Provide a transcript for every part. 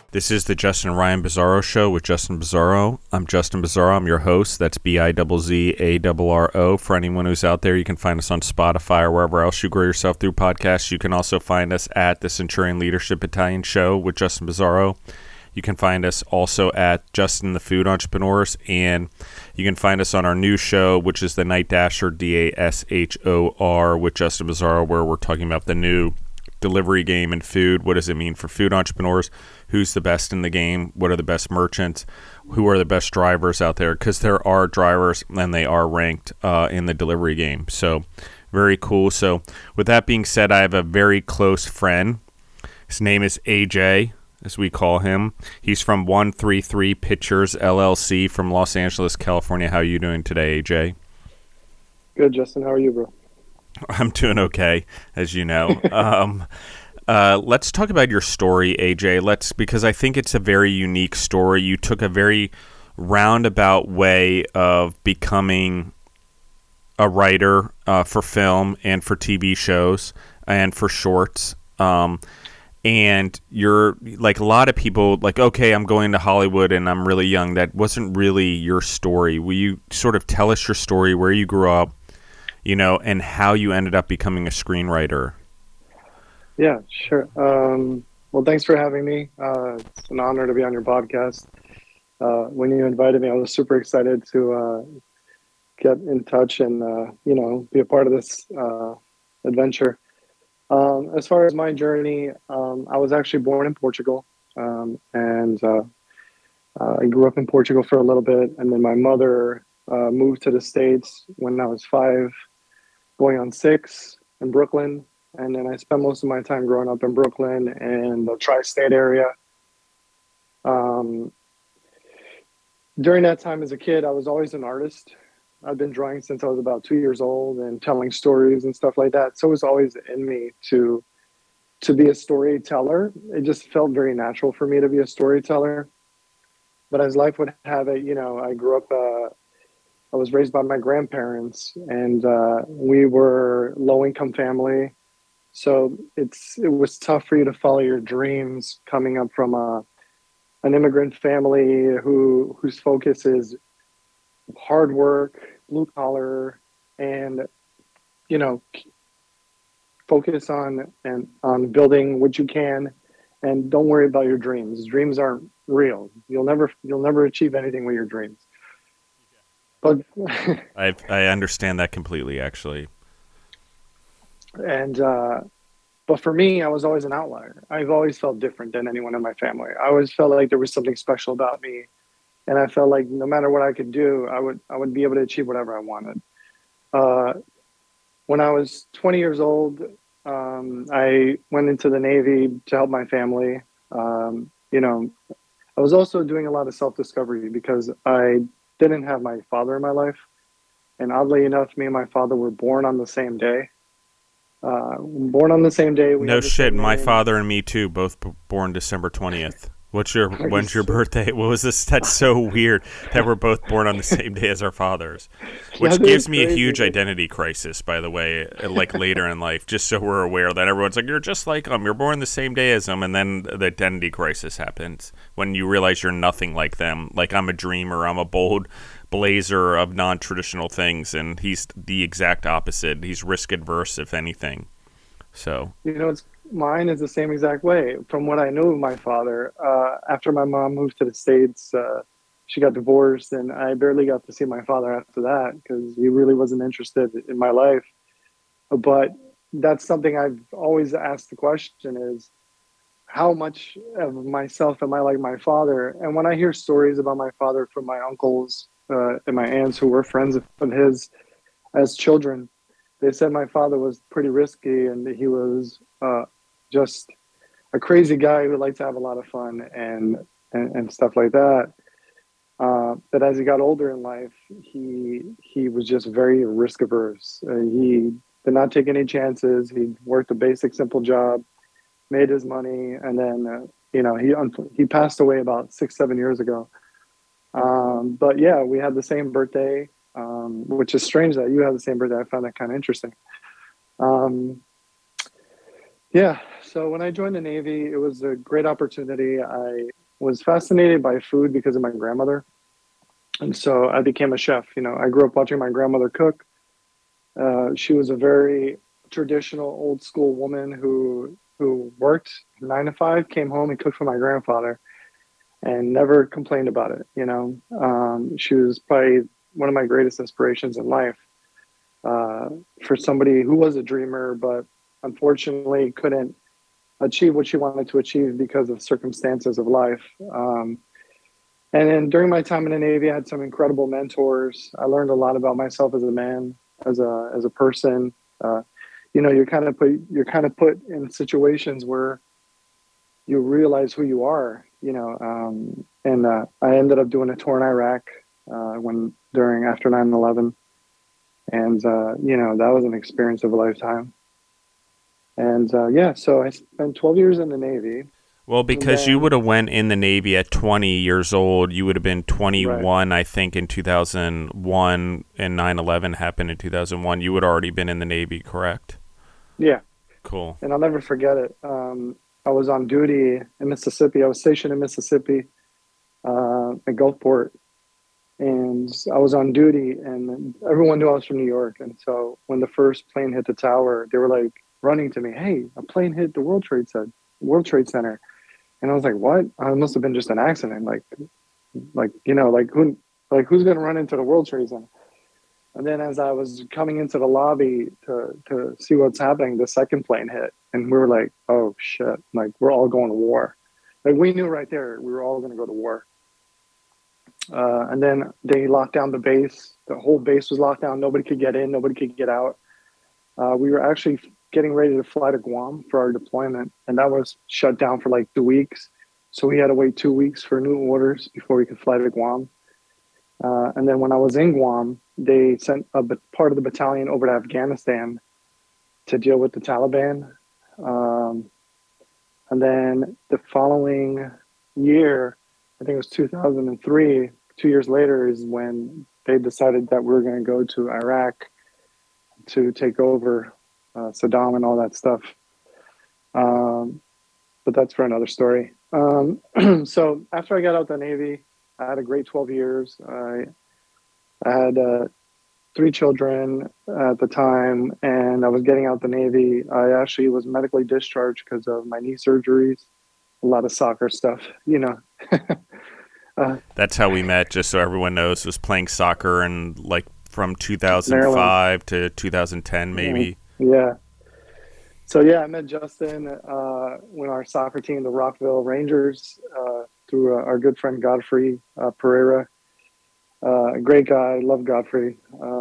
This is the Justin and Ryan Bizarro Show with Justin Bizarro. I'm Justin Bizarro. I'm your host. That's BIZZARRO. For anyone who's out there, you can find us on Spotify or wherever else you grow yourself through podcasts. You can also find us at the Centurion Leadership Battalion Show with Justin Bizarro. You can find us also at Justin the Food Entrepreneurs, and you can find us on our new show, which is the Night Dasher, DASHOR, with Justin Bizarro, where we're talking about the new delivery game and food. What does it mean for food entrepreneurs? Who's the best in the game? What are the best merchants? Who are the best drivers out there? Because there are drivers and they are ranked in the delivery game. So very cool. So with that being said, I have a very close friend. His name is AJ, as we call him. He's from 133 Pictures LLC from Los Angeles, California. How are you doing today, AJ? Good, Justin. How are you, bro? I'm doing okay, as you know. Let's talk about your story, AJ. Because I think it's a very unique story. You took a very roundabout way of becoming a writer for film and for TV shows and for shorts. And you're like a lot of people, like, okay, I'm going to Hollywood and I'm really young. That wasn't really your story. Will you sort of tell us your story, where you grew up, and how you ended up becoming a screenwriter? Yeah, sure. Well, thanks for having me. It's an honor to be on your podcast. When you invited me, I was super excited to get in touch and, be a part of this adventure. As far as my journey, I was actually born in Portugal, and I grew up in Portugal for a little bit, and then my mother moved to the States when I was 5, going on 6 in Brooklyn. And then I spent most of my time growing up in Brooklyn and the tri-state area. During that time as a kid, I was always an artist. I've been drawing since I was about 2 years old and telling stories and stuff like that. So it was always in me to be a storyteller. It just felt very natural for me to be a storyteller. But as life would have it, I grew up, I was raised by my grandparents, and we were low-income family. So it was tough for you to follow your dreams coming up from an immigrant family whose focus is hard work, blue collar, and focus on building what you can, and don't worry about your dreams. Dreams aren't real. You'll never achieve anything with your dreams. But I understand that completely, actually. And but for me, I was always an outlier. I've always felt different than anyone in my family. I always felt like there was something special about me, and I felt like no matter what I could do, I would be able to achieve whatever I wanted. When I was 20 years old, I went into the Navy to help my family. I was also doing a lot of self-discovery because I didn't have my father in my life. And oddly enough, me and my father were born on the same day. No shit, my father and me too, both born December 20th. When's your birthday? What was this? That's so weird that we're both born on the same day as our fathers. Which gives me a huge identity crisis, by the way, like later in life, just so we're aware that everyone's like, you're just like them, you're born the same day as them, and then the identity crisis happens when you realize you're nothing like them. Like, I'm a dreamer, I'm a bold blazer of non-traditional things, and he's the exact opposite. He's risk adverse, if anything. So mine is the same exact way. From what I knew of my father, after my mom moved to the States, she got divorced, and I barely got to see my father after that because he really wasn't interested in my life. But that's something I've always asked the question is, how much of myself am I like my father? And when I hear stories about my father from my uncles and my aunts who were friends of his as children, they said my father was pretty risky and he was just a crazy guy who liked to have a lot of fun and stuff like that. But as he got older in life, he was just very risk averse. He did not take any chances. He worked a basic, simple job, made his money, and then he passed away about 6-7 years ago. But yeah, we had the same birthday. Which is strange that you have the same birthday. I found that kind of interesting. Yeah, so when I joined the Navy, it was a great opportunity. I was fascinated by food because of my grandmother. And so I became a chef. I grew up watching my grandmother cook. She was a very traditional, old school woman who worked 9 to 5, came home and cooked for my grandfather, and never complained about it. She was probably one of my greatest inspirations in life. For somebody who was a dreamer, but unfortunately couldn't achieve what she wanted to achieve because of circumstances of life. And then during my time in the Navy, I had some incredible mentors. I learned a lot about myself as a man, as a person. You're kind of put in situations where you realize who you are. And I ended up doing a tour in Iraq after 9/11, and that was an experience of a lifetime. And so I spent 12 years in the Navy. Well, because you would have went in the Navy at 20 years old, you would have been 21, right. I think, in 2001, and 9/11 happened in 2001. You would have already been in the Navy, correct? Yeah. Cool. And I'll never forget it. I was on duty in Mississippi. I was stationed in Mississippi at Gulfport. And I was on duty, and everyone knew I was from New York. And so when the first plane hit the tower, they were like running to me, "Hey, a plane hit the World Trade Center." And I was like, "What? It must have been just an accident. Who's going to run into the World Trade Center?" And then as I was coming into the lobby to see what's happening, the second plane hit, and we were like, "Oh shit! Like, we're all going to war." Like, we knew right there we were all going to go to war. And then they locked down the base. The whole base was locked down. Nobody could get in. Nobody could get out. We were actually getting ready to fly to Guam for our deployment, and that was shut down for like 2 weeks. So we had to wait 2 weeks for new orders before we could fly to Guam. And then when I was in Guam, they sent part of the battalion over to Afghanistan to deal with the Taliban. And then the following year, I think it was 2003, 2 years later, is when they decided that we were going to go to Iraq to take over Saddam and all that stuff. But that's for another story. So after I got out the Navy, I had a great 12 years. I had 3 children at the time, and I was getting out the Navy. I actually was medically discharged because of my knee surgeries, a lot of soccer stuff, That's how we met, just so everyone knows, was playing soccer and like from 2005 Maryland. To 2010, maybe. Yeah. So yeah, I met Justin when our soccer team, the Rockville Rangers, through our good friend Godfrey Pereira. A great guy, love Godfrey.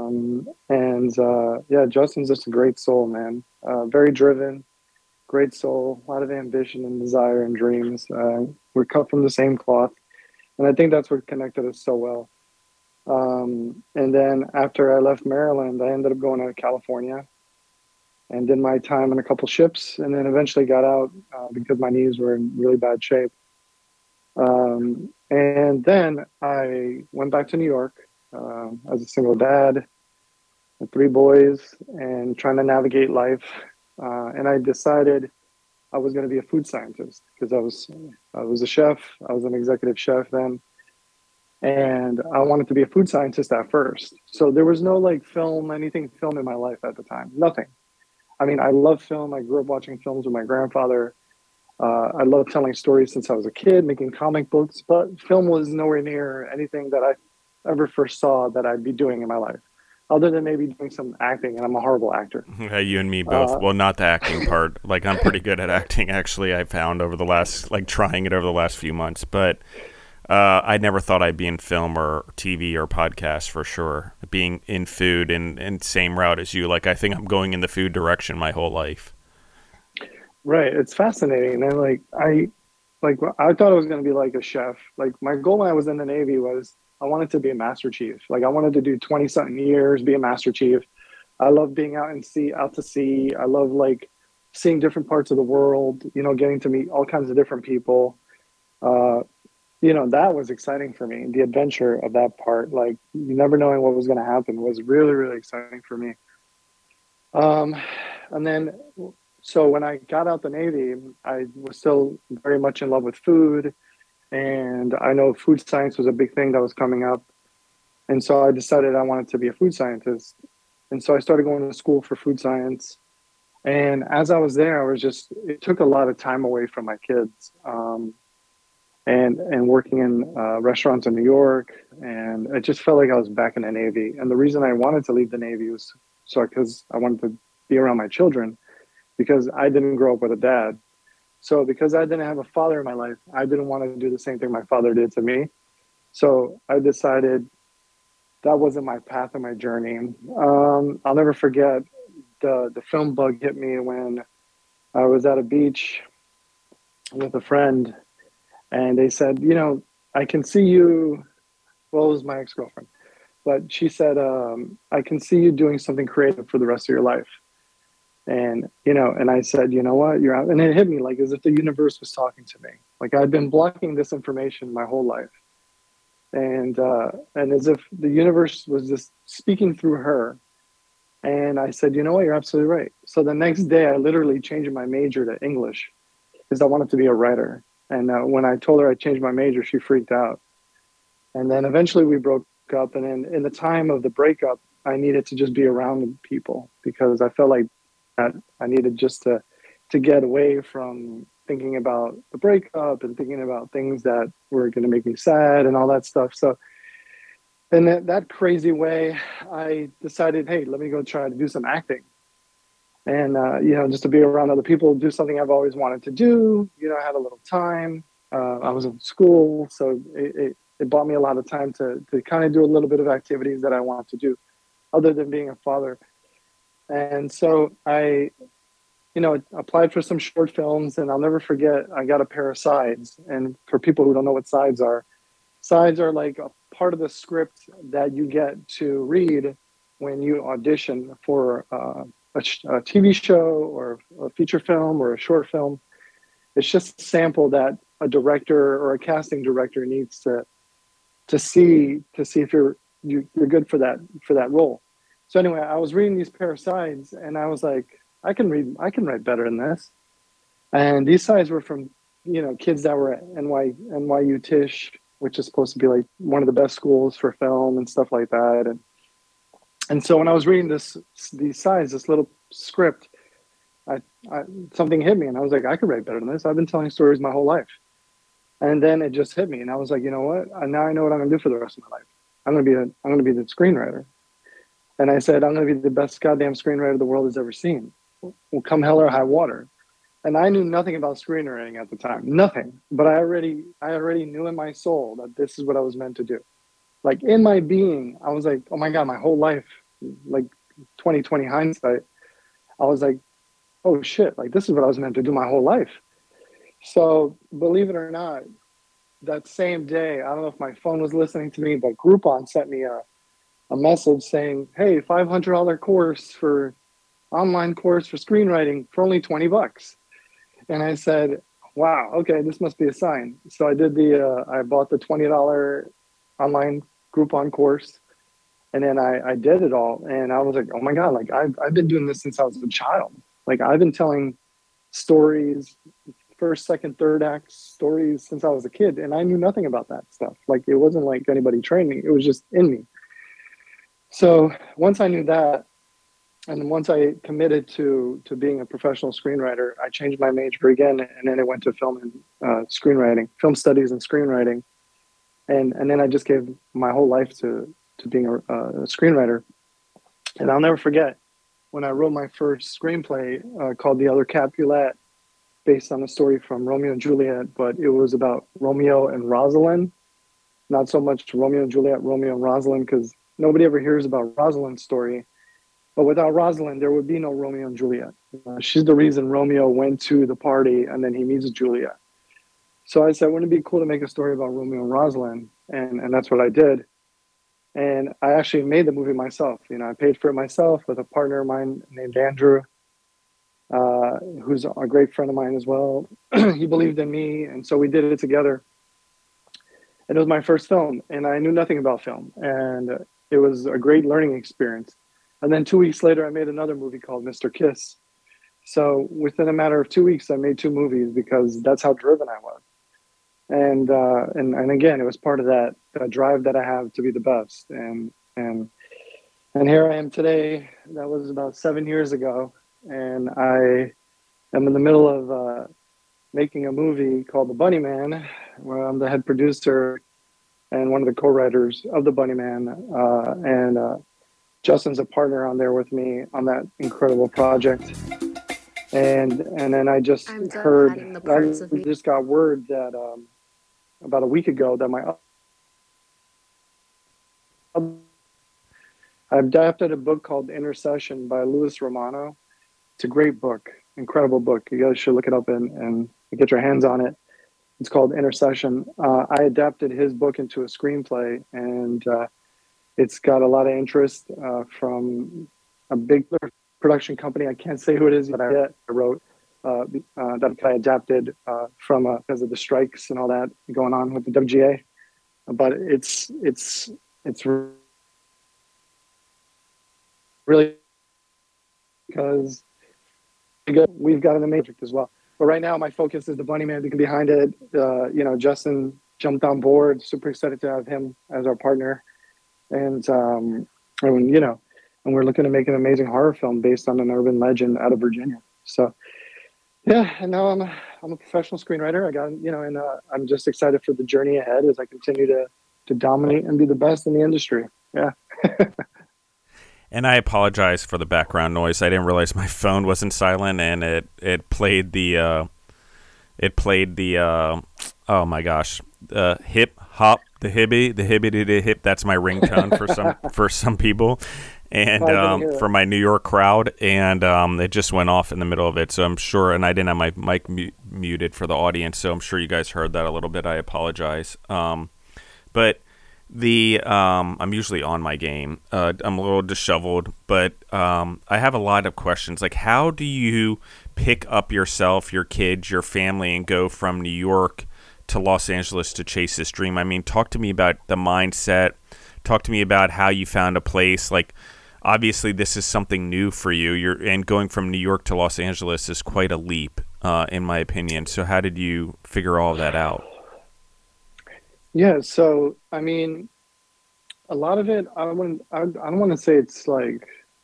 Justin's just a great soul, man. Very driven, great soul, a lot of ambition and desire and dreams. We're cut from the same cloth, and I think that's what connected us so well. And then after I left Maryland, I ended up going to California and did my time on a couple ships, and then eventually got out because my knees were in really bad shape. And then I went back to New York as a single dad with 3 boys and trying to navigate life. And I decided I was going to be a food scientist because I was a chef. I was an executive chef then. And I wanted to be a food scientist at first. So there was no anything film in my life at the time. Nothing. I mean, I love film. I grew up watching films with my grandfather. I love telling stories since I was a kid, making comic books, but film was nowhere near anything that I ever first saw that I'd be doing in my life, other than maybe doing some acting, and I'm a horrible actor. Yeah, you and me both. Well, not the acting part. Like, I'm pretty good at acting, actually, I found over the last, trying it over the last few months, but I never thought I'd be in film or TV or podcast for sure. Being in food and same route as you. I think I'm going in the food direction my whole life. Right. It's fascinating. And I thought I was going to be like a chef. My goal when I was in the Navy was I wanted to be a master chief. I wanted to do 20 something years, be a master chief. I love being out to sea. I love seeing different parts of the world, getting to meet all kinds of different people. That was exciting for me. The adventure of that part, you never knowing what was going to happen, was really, really exciting for me. And then, so when I got out the Navy, I was still very much in love with food. and I know food science was a big thing that was coming up. And so I decided I wanted to be a food scientist. And so I started going to school for food science. And as I was there, it took a lot of time away from my kids. And working in restaurants in New York, and it just felt like I was back in the Navy. And the reason I wanted to leave the Navy was because I wanted to be around my children, because I didn't grow up with a dad. So because I didn't have a father in my life, I didn't want to do the same thing my father did to me. So I decided that wasn't my path or my journey. I'll never forget the film bug hit me when I was at a beach with a friend, and they said, I can see you. Well, it was my ex-girlfriend, but she said, I can see you doing something creative for the rest of your life. And, and I said, you know what, you're out. And it hit me like as if the universe was talking to me. Like I'd been blocking this information my whole life. And as if the universe was just speaking through her. And I said, you know what, you're absolutely right. So the next day I literally changed my major to English because I wanted to be a writer. And when I told her I changed my major, she freaked out. And then eventually we broke up. And then in the time of the breakup, I needed to just be around people because I felt like that I needed just to get away from thinking about the breakup and thinking about things that were going to make me sad and all that stuff. So in that crazy way, I decided, hey, let me go try to do some acting. And, just to be around other people, do something I've always wanted to do. I had a little time. I was in school, so it bought me a lot of time to kind of do a little bit of activities that I wanted to do other than being a father. And so I, applied for some short films, and I'll never forget, I got a pair of sides. And for people who don't know what sides are like a part of the script that you get to read when you audition for a TV show or a feature film or a short film. It's just a sample that a director or a casting director needs to see if you're good for that role. So anyway, I was reading these pair of sides, and I was like, I can write better than this. And these sides were from kids that were at NYU Tisch, which is supposed to be like one of the best schools for film and stuff like that. And so when I was reading these sides, this little script, I something hit me, and I was like, I could write better than this. I've been telling stories my whole life. And then it just hit me, and I was like, you know what? Now I know what I'm gonna do for the rest of my life. I'm gonna be the screenwriter. And I said, I'm gonna be the best goddamn screenwriter the world has ever seen. Will come hell or high water. And I knew nothing about screenwriting at the time, nothing. But I already knew in my soul that this is what I was meant to do. Like in my being, I was like, oh my God, my whole life, like 2020 hindsight, I was like, oh shit, like this is what I was meant to do my whole life. So believe it or not, that same day, I don't know if my phone was listening to me, but Groupon sent me a message saying, hey, $500 online course for screenwriting for only $20. And I said, wow, okay, this must be a sign. So I did I bought the $20 online Groupon course, and then I did it all. And I was like, oh my God, like I've been doing this since I was a child. Like I've been telling stories, first, second, third act stories since I was a kid. And I knew nothing about that stuff. Like it wasn't like anybody trained me. It was just in me. So once I knew that, and once I committed to being a professional screenwriter, I changed my major again, and then I went to film and screenwriting, film studies and screenwriting. And then I just gave my whole life to being a screenwriter. And I'll never forget when I wrote my first screenplay called The Other Capulet, based on a story from Romeo and Juliet, but it was about Romeo and Rosalind. Not so much Romeo and Juliet, Romeo and Rosalind, because nobody ever hears about Rosalind's story. But without Rosalind, there would be no Romeo and Juliet. She's the reason Romeo went to the party and then he meets Juliet. So I said, wouldn't it be cool to make a story about Romeo and Rosalind? And that's what I did. And I actually made the movie myself. I paid for it myself with a partner of mine named Andrew, who's a great friend of mine as well. He believed in me, and so we did it together. And it was my first film, and I knew nothing about film. And it was a great learning experience. And then 2 weeks later, I made another movie called Mr. Kiss. So within a matter of 2 weeks, I made two movies because that's how driven I was. And again, it was part of that drive that I have to be the best. And here I am today. That was about 7 years ago, and I am in the middle of making a movie called The Bunny Man, where I'm the head producer and one of the co-writers of The Bunny Man. And Justin's a partner on there with me on that incredible project. And then I just I'm done heard, hiding the parts of I me. just got word that about a week ago that I've adapted a book called Intercession by Louis Romano. It's a great book, incredible book. You guys should look it up and get your hands on it. It's called Intercession. I adapted his book into a screenplay, and it's got a lot of interest from a big production company. I can't say who it is, but I wrote that I adapted from because of the strikes and all that going on with the WGA. But it's really because we've got an amazing as well. But right now, my focus is the Bunny Man behind it. Justin jumped on board. Super excited to have him as our partner, and we're looking to make an amazing horror film based on an urban legend out of Virginia. So, yeah, and now I'm a professional screenwriter. And I'm just excited for the journey ahead as I continue to dominate and be the best in the industry. Yeah. And I apologize for the background noise. I didn't realize my phone wasn't silent, and it played the oh my gosh, hip hop, the hibbity hip. That's my ringtone for some people, and for my New York crowd, and it just went off in the middle of it. So I'm sure, and I didn't have my mic muted for the audience, so I'm sure you guys heard that a little bit. I apologize, but. I'm usually on my game. I'm a little disheveled, but I have a lot of questions. Like, how do you pick up yourself, your kids, your family, and go from New York to Los Angeles to chase this dream? I mean, talk to me about the mindset. Talk to me about how you found a place. Like, obviously, this is something new for you. And going from New York to Los Angeles is quite a leap, in my opinion. So, how did you figure all that out? Yeah, so I mean, a lot of it, I don't want to say it's like,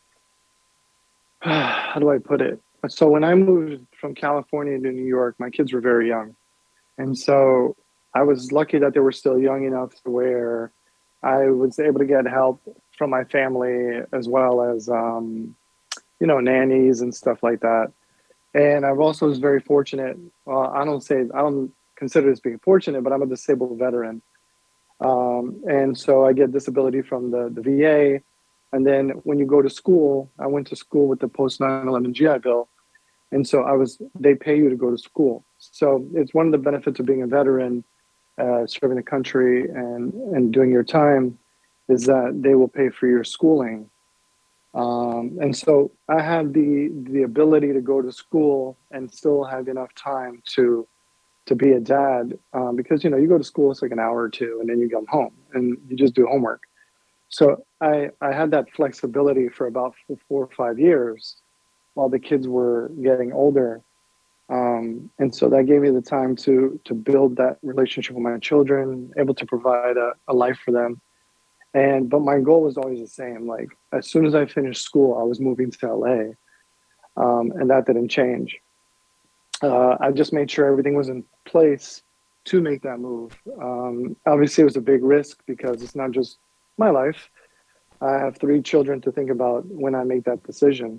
how do I put it? So when I moved from California to New York, my kids were very young, and so I was lucky that they were still young enough to where I was able to get help from my family as well as nannies and stuff like that. And I've also was very fortunate. I don't consider this being fortunate, but I'm a disabled veteran. And so I get disability from the VA. And then when you go to school, I went to school with the post 9/11 GI Bill. And so they pay you to go to school. So it's one of the benefits of being a veteran, serving the country and doing your time is that they will pay for your schooling. And so I had the ability to go to school and still have enough time to be a dad, because you go to school, it's like an hour or two, and then you come home and you just do homework. So I had that flexibility for about 4 or 5 years while the kids were getting older, and so that gave me the time to build that relationship with my children, able to provide a life for them. But my goal was always the same. Like as soon as I finished school, I was moving to LA, and that didn't change. I just made sure everything was in place to make that move. Obviously, it was a big risk because it's not just my life. I have 3 children to think about when I make that decision.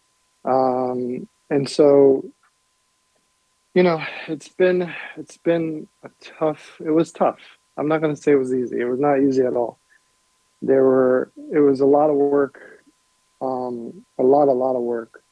And so, it was tough. I'm not going to say it was easy. It was not easy at all. It was a lot of work, a lot of work.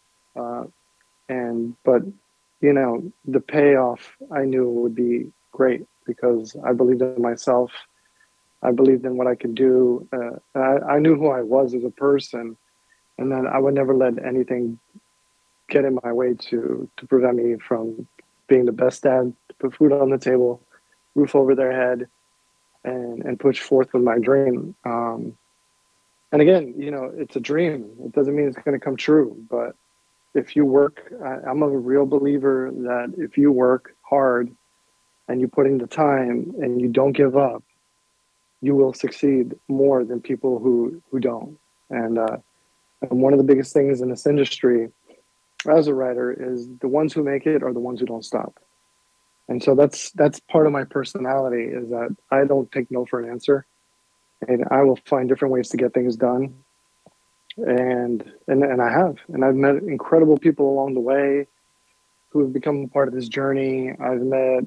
But the payoff I knew would be great because I believed in myself. I believed in what I could do. I knew who I was as a person, and that I would never let anything get in my way to prevent me from being the best dad, to put food on the table, roof over their head, and push forth with my dream. And again, it's a dream. It doesn't mean it's going to come true, but if you work, I'm a real believer that if you work hard and you put in the time and you don't give up, you will succeed more than people who don't. And one of the biggest things in this industry as a writer is the ones who make it are the ones who don't stop. And so that's part of my personality, is that I don't take no for an answer, and I will find different ways to get things done. And I've met incredible people along the way who have become a part of this journey. I've met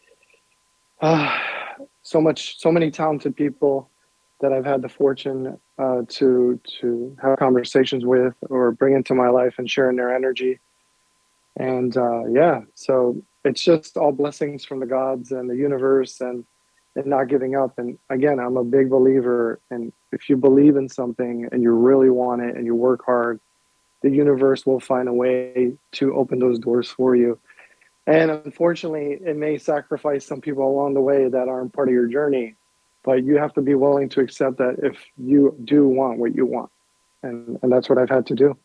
so many talented people that I've had the fortune to have conversations with or bring into my life and share in their energy. And so it's just all blessings from the gods and the universe, and not giving up. And again, I'm a big believer, and if you believe in something and you really want it and you work hard, the universe will find a way to open those doors for you. And unfortunately, it may sacrifice some people along the way that aren't part of your journey, but you have to be willing to accept that if you do want what you want. And that's what I've had to do.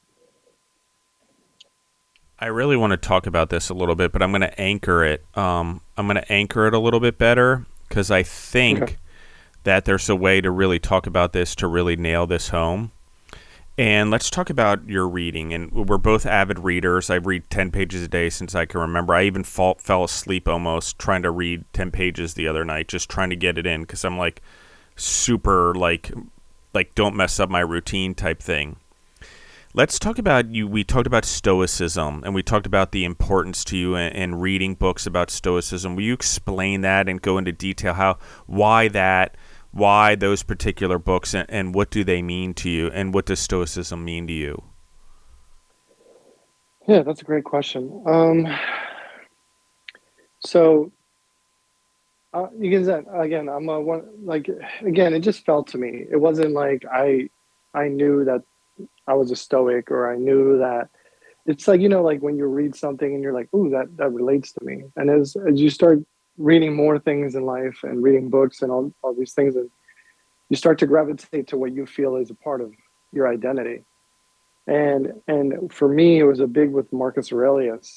I really want to talk about this a little bit, but I'm going to anchor it. I'm going to anchor it a little bit better, because I think that there's a way to really talk about this, to really nail this home. And let's talk about your reading. And we're both avid readers. I read 10 pages a day since I can remember. I even fell asleep almost trying to read 10 pages the other night, just trying to get it in, because I'm like super like don't mess up my routine type thing. Let's talk about you. We talked about Stoicism, and we talked about the importance to you in reading books about Stoicism. Will you explain that and go into detail why those particular books, and what do they mean to you, and what does Stoicism mean to you? Yeah, that's a great question. So again, I'm a one, like, again, it just felt to me. It wasn't like I knew that I was a Stoic, or I knew that. It's like, like when you read something and you're like, ooh, that relates to me. And as you start reading more things in life and reading books and all these things, and you start to gravitate to what you feel is a part of your identity. And for me, it was a big with Marcus Aurelius.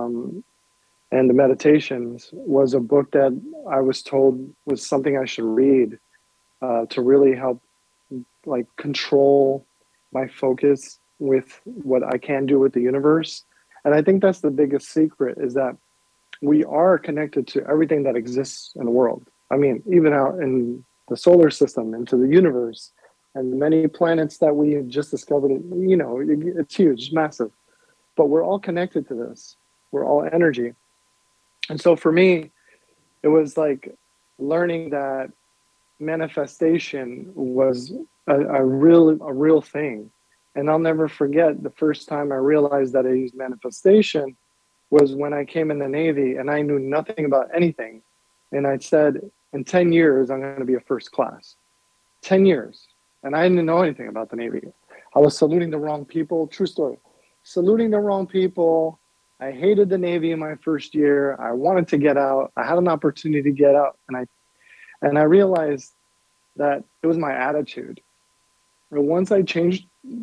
And the Meditations was a book that I was told was something I should read to really help like control my focus with what I can do with the universe. And I think that's the biggest secret, is that we are connected to everything that exists in the world. I mean, even out in the solar system, into the universe, and the many planets that we just discovered, it's huge, it's massive. But we're all connected to this. We're all energy. And so for me, it was like learning that manifestation was a real thing. And I'll never forget the first time I realized that I used manifestation was when I came in the Navy and I knew nothing about anything. And I said, in 10 years, I'm going to be a first class. 10 years. And I didn't know anything about the Navy. I was saluting the wrong people. True story. Saluting the wrong people. I hated the Navy in my first year. I wanted to get out. I had an opportunity to get out. And I realized that it was my attitude. And once I changed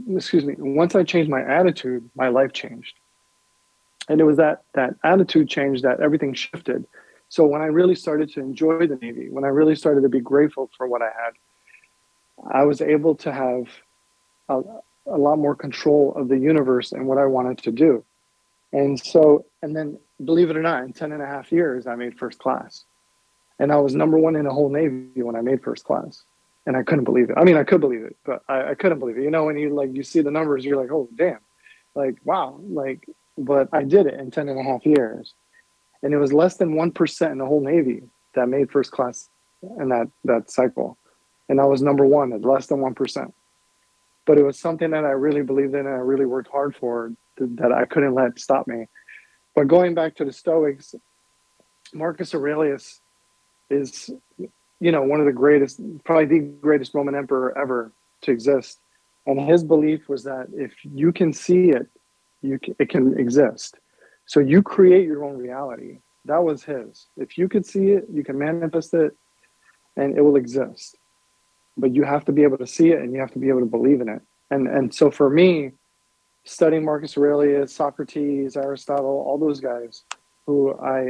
my attitude, my life changed. And it was that attitude change that everything shifted. So when I really started to enjoy the Navy, when I really started to be grateful for what I had, I was able to have a lot more control of the universe and what I wanted to do. And then, believe it or not, in 10 and a half years, I made first class. And I was number one in the whole Navy when I made first class. And I couldn't believe it. I mean, I could believe it, but I couldn't believe it. When you see the numbers, you're like, oh, damn. Like, wow. But I did it in 10 and a half years. And it was less than 1% in the whole Navy that made first class in that cycle. And I was number one at less than 1%. But it was something that I really believed in and I really worked hard for, that I couldn't let stop me. But going back to the Stoics, Marcus Aurelius is, one of the greatest, probably the greatest Roman emperor ever to exist. And his belief was that if you can see it, it can exist. So you create your own reality. That was his. If you could see it, you can manifest it, and it will exist. But you have to be able to see it, and you have to be able to believe in it. And so for me, studying Marcus Aurelius, Socrates, Aristotle, all those guys who I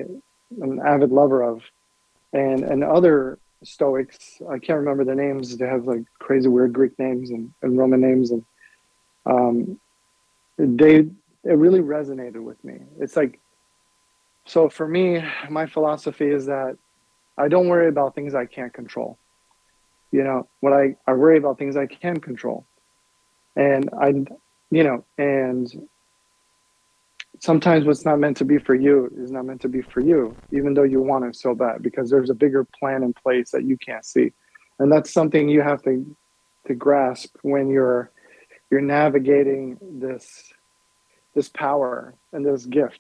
an avid lover of, and other Stoics. I can't remember their names. They have like crazy weird Greek names and Roman names, and um, it really resonated with me. It's like, so for me, my philosophy is that I don't worry about things I can't control. What I worry about things I can control, and and sometimes what's not meant to be for you is not meant to be for you, even though you want it so bad, because there's a bigger plan in place that you can't see. And that's something you have to grasp when you're navigating this power and this gift,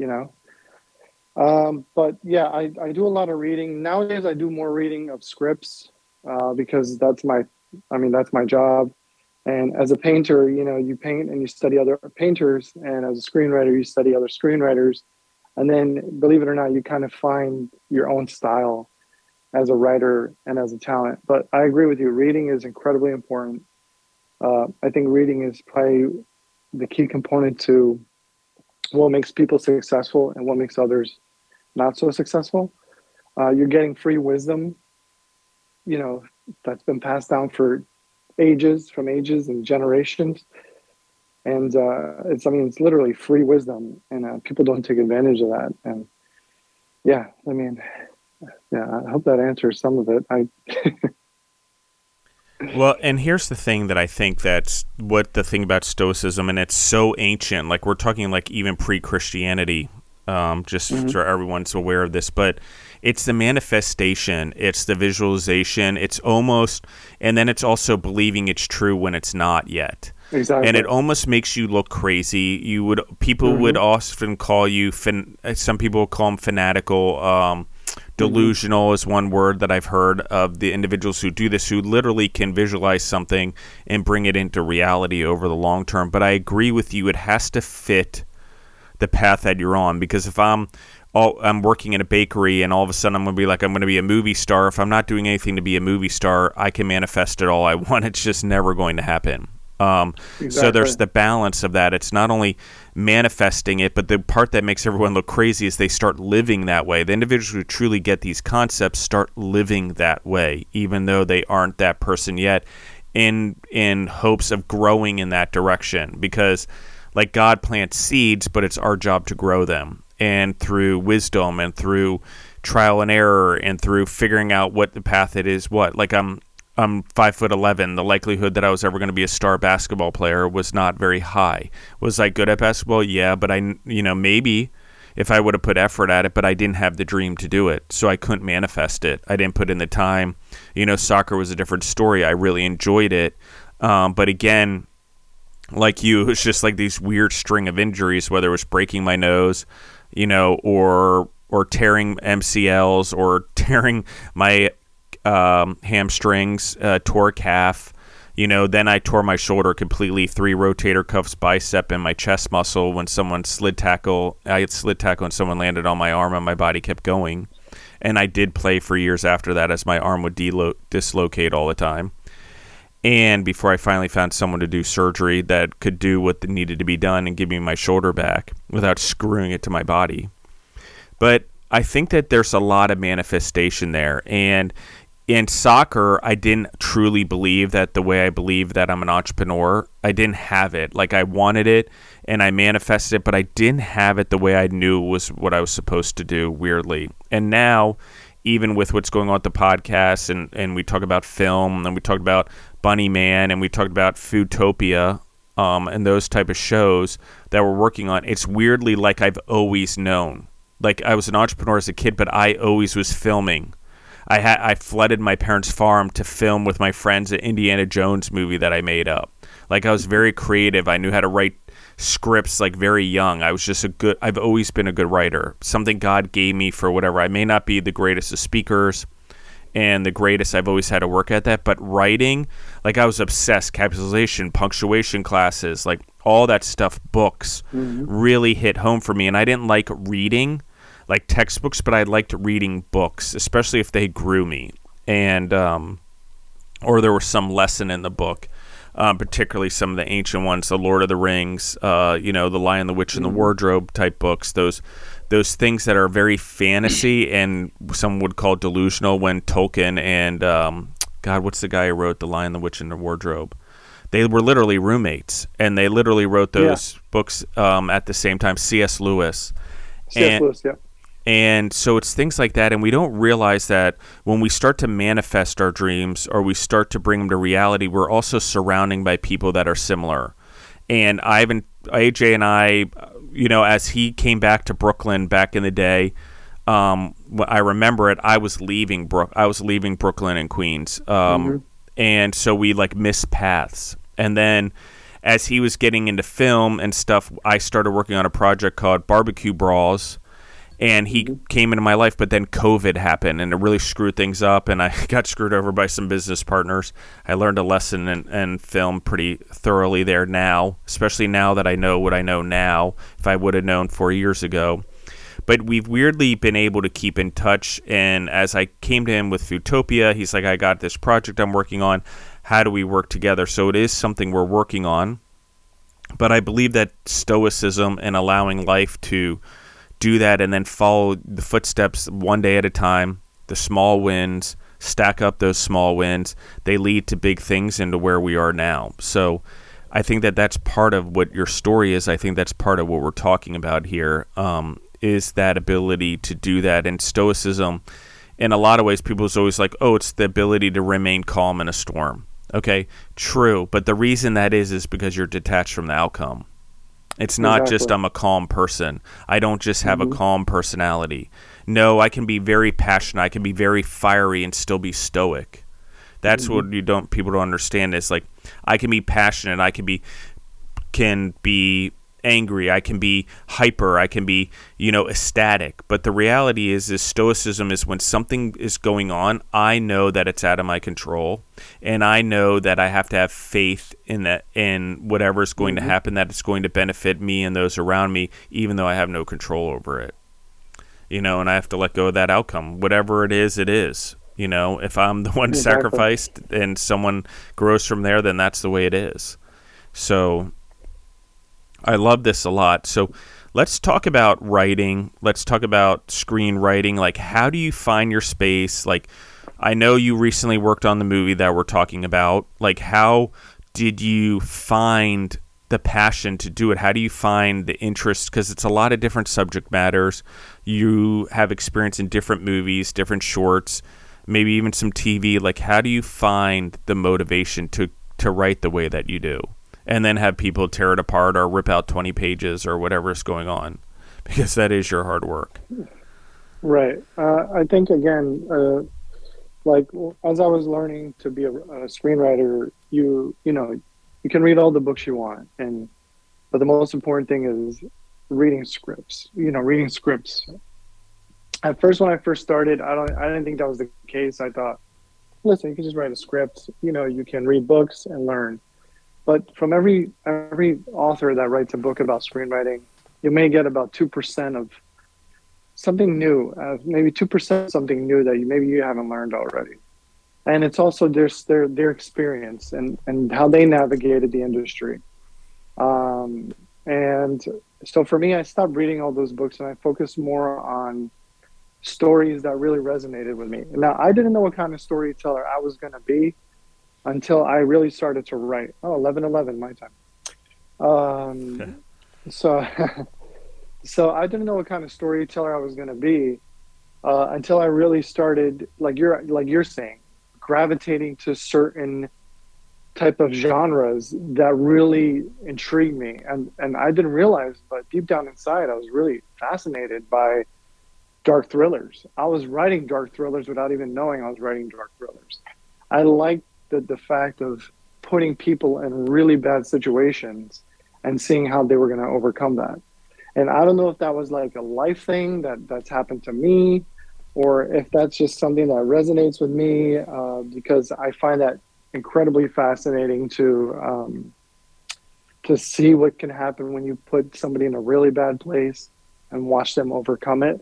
But yeah, I do a lot of reading. Nowadays I do more reading of scripts, because that's my job. And as a painter, you paint and you study other painters. And as a screenwriter, you study other screenwriters. And then, believe it or not, you kind of find your own style as a writer and as a talent. But I agree with you. Reading is incredibly important. I think reading is probably the key component to what makes people successful and what makes others not so successful. You're getting free wisdom, that's been passed down for ages and generations. And it's literally free wisdom, and people don't take advantage of that. And I hope that answers some of it. Well, and here's the thing that I think that's what the thing about Stoicism, and it's so ancient, like we're talking like even pre-Christianity, so everyone's aware of this, but it's the manifestation, it's the visualization, it's almost, and then it's also believing it's true when it's not yet. Exactly. And it almost makes you look crazy. People would often call you, some people call them fanatical, delusional is one word that I've heard of the individuals who do this, who literally can visualize something and bring it into reality over the long term. But I agree with you, it has to fit the path that you're on, because if I'm working in a bakery and all of a sudden I'm going to be like, I'm going to be a movie star, if I'm not doing anything to be a movie star, I can manifest it all I want. It's just never going to happen. Exactly. So there's the balance of that. It's not only manifesting it, but the part that makes everyone look crazy is they start living that way. The individuals who truly get these concepts start living that way, even though they aren't that person yet, in hopes of growing in that direction. Because like God plants seeds, but it's our job to grow them. And through wisdom and through trial and error and through figuring out what the path it is, like I'm 5'11". The likelihood that I was ever going to be a star basketball player was not very high. Was I good at basketball? Yeah, but maybe if I would have put effort at it, but I didn't have the dream to do it, so I couldn't manifest it. I didn't put in the time. Soccer was a different story. I really enjoyed it, but again, like you, it was just like these weird string of injuries, whether it was breaking my nose, or tearing MCLs, or tearing my hamstrings, tore calf, then I tore my shoulder completely, 3 rotator cuffs, bicep, and my chest muscle when someone slid tackle. I had slid tackle and someone landed on my arm and my body kept going. And I did play for years after that, as my arm would dislocate all the time. And before I finally found someone to do surgery that could do what needed to be done and give me my shoulder back without screwing it to my body. But I think that there's a lot of manifestation there. And in soccer, I didn't truly believe that the way I believe that I'm an entrepreneur. I didn't have it. Like, I wanted it and I manifested it, but I didn't have it the way I knew was what I was supposed to do, weirdly. And now, even with what's going on with the podcast, and we talk about film, and we talked about Bunny Man, and we talked about Foodtopia, and those type of shows that we're working on, it's weirdly like I've always known. Like, I was an entrepreneur as a kid, but I always was filming. I flooded my parents' farm to film with my friends an Indiana Jones movie that I made up. Like, I was very creative. I knew how to write scripts, like, very young. I've always been a good writer. Something God gave me for whatever. I may not be the greatest of speakers and the greatest. I've always had to work at that. But writing, like, I was obsessed. Capitalization, punctuation classes, like, all that stuff, books, really hit home for me. And I didn't like reading, like textbooks, but I liked reading books, especially if they grew me, and or there was some lesson in the book, particularly some of the ancient ones, the Lord of the Rings, The Lion, the Witch, and the Wardrobe type books. Those those things that are very fantasy and some would call delusional. When Tolkien and God, what's the guy who wrote The Lion, the Witch, and the Wardrobe? They were literally roommates, and they literally wrote those books at the same time. C.S. Lewis. C.S. Lewis, yeah. And so it's things like that, and we don't realize that when we start to manifest our dreams or we start to bring them to reality, we're also surrounding by people that are similar. And AJ and I, as he came back to Brooklyn back in the day, I remember it. I was leaving Brooklyn and Queens, and so we missed paths. And then, as he was getting into film and stuff, I started working on a project called Barbecue Brawls. And he came into my life, but then COVID happened, and it really screwed things up, and I got screwed over by some business partners. I learned a lesson in film pretty thoroughly there now, especially now that I know what I know now, if I would have known 4 years ago. But we've weirdly been able to keep in touch, and as I came to him with Foodtopia, he's like, I got this project I'm working on. How do we work together? So it is something we're working on. But I believe that stoicism and allowing life to do that and then follow the footsteps one day at a time, the small wins, stack up those small wins, they lead to big things into where we are now. So I think that that's part of what your story is. I think that's part of what we're talking about here, is that ability to do that. And stoicism, in a lot of ways, people is always like, oh, it's the ability to remain calm in a storm. Okay, true. But the reason that is because you're detached from the outcome. It's not just I'm a calm person. I don't just have a calm personality. No, I can be very passionate. I can be very fiery and still be stoic. That's what people don't understand. Is like I can be passionate. I can be angry. I can be hyper. I can be, ecstatic. But the reality is stoicism is when something is going on, I know that it's out of my control, and I know that I have to have faith in whatever is going to happen, that it's going to benefit me and those around me, even though I have no control over it. And I have to let go of that outcome. Whatever it is, it is. If I'm the one sacrificed and someone grows from there, then that's the way it is. So I love this a lot. So let's talk about writing. Let's talk about screenwriting. Like, how do you find your space? Like, I know you recently worked on the movie that we're talking about. Like, how did you find the passion to do it? How do you find the interest? Because it's a lot of different subject matters. You have experience in different movies, different shorts, maybe even some TV. Like, how do you find the motivation to write the way that you do? And then have people tear it apart or rip out 20 pages or whatever is going on, because that is your hard work. Right. I think, again, as I was learning to be a screenwriter, you can read all the books you want, but the most important thing is reading scripts. Reading scripts. At first, when I first started, I didn't think that was the case. I thought, listen, you can just write a script. You can read books and learn. But from every author that writes a book about screenwriting, you may get about 2% of something new, maybe 2% something new that maybe you haven't learned already. And it's also their experience and how they navigated the industry. And so for me, I stopped reading all those books and I focused more on stories that really resonated with me. Now, I didn't know what kind of storyteller I was going to be until I really started to write. 11:11 my time. So I didn't know what kind of storyteller I was going to be until I really started, like you're saying, gravitating to certain type of genres that really intrigued me. And I didn't realize, but deep down inside, I was really fascinated by dark thrillers. I was writing dark thrillers without even knowing I was writing dark thrillers. I liked the fact of putting people in really bad situations and seeing how they were going to overcome that. And I don't know if that was like a life thing that's happened to me, or if that's just something that resonates with me, because I find that incredibly fascinating to see what can happen when you put somebody in a really bad place and watch them overcome it.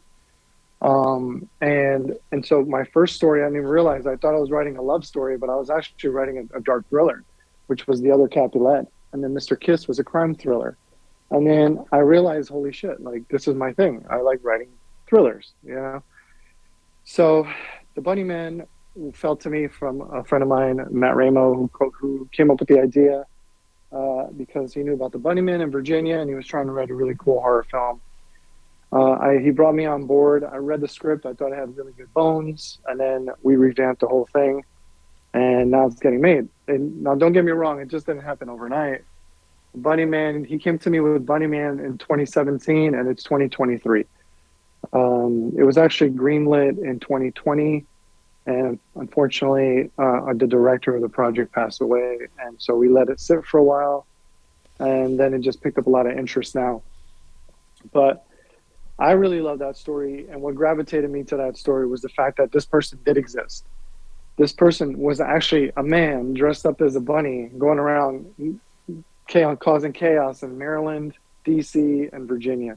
And so my first story, I didn't even realize, I thought I was writing a love story, but I was actually writing a dark thriller, which was The Other Capulet. And then Mr. Kiss was a crime thriller. And then I realized, holy shit, like this is my thing. I like writing thrillers, you know? So the Bunny Man fell to me from a friend of mine, Matt Ramo, who came up with the idea because he knew about the Bunnymen in Virginia and he was trying to write a really cool horror film. He brought me on board. I read the script. I thought it had really good bones. And then we revamped the whole thing. And now it's getting made. And now, don't get me wrong, it just didn't happen overnight. Bunnyman, he came to me with Bunnyman in 2017, and it's 2023. It was actually greenlit in 2020. And unfortunately, the director of the project passed away. And so we let it sit for a while. And then it just picked up a lot of interest now. But I really love that story. And what gravitated me to that story was the fact that this person did exist. This person was actually a man dressed up as a bunny going around causing chaos in Maryland, DC, and Virginia.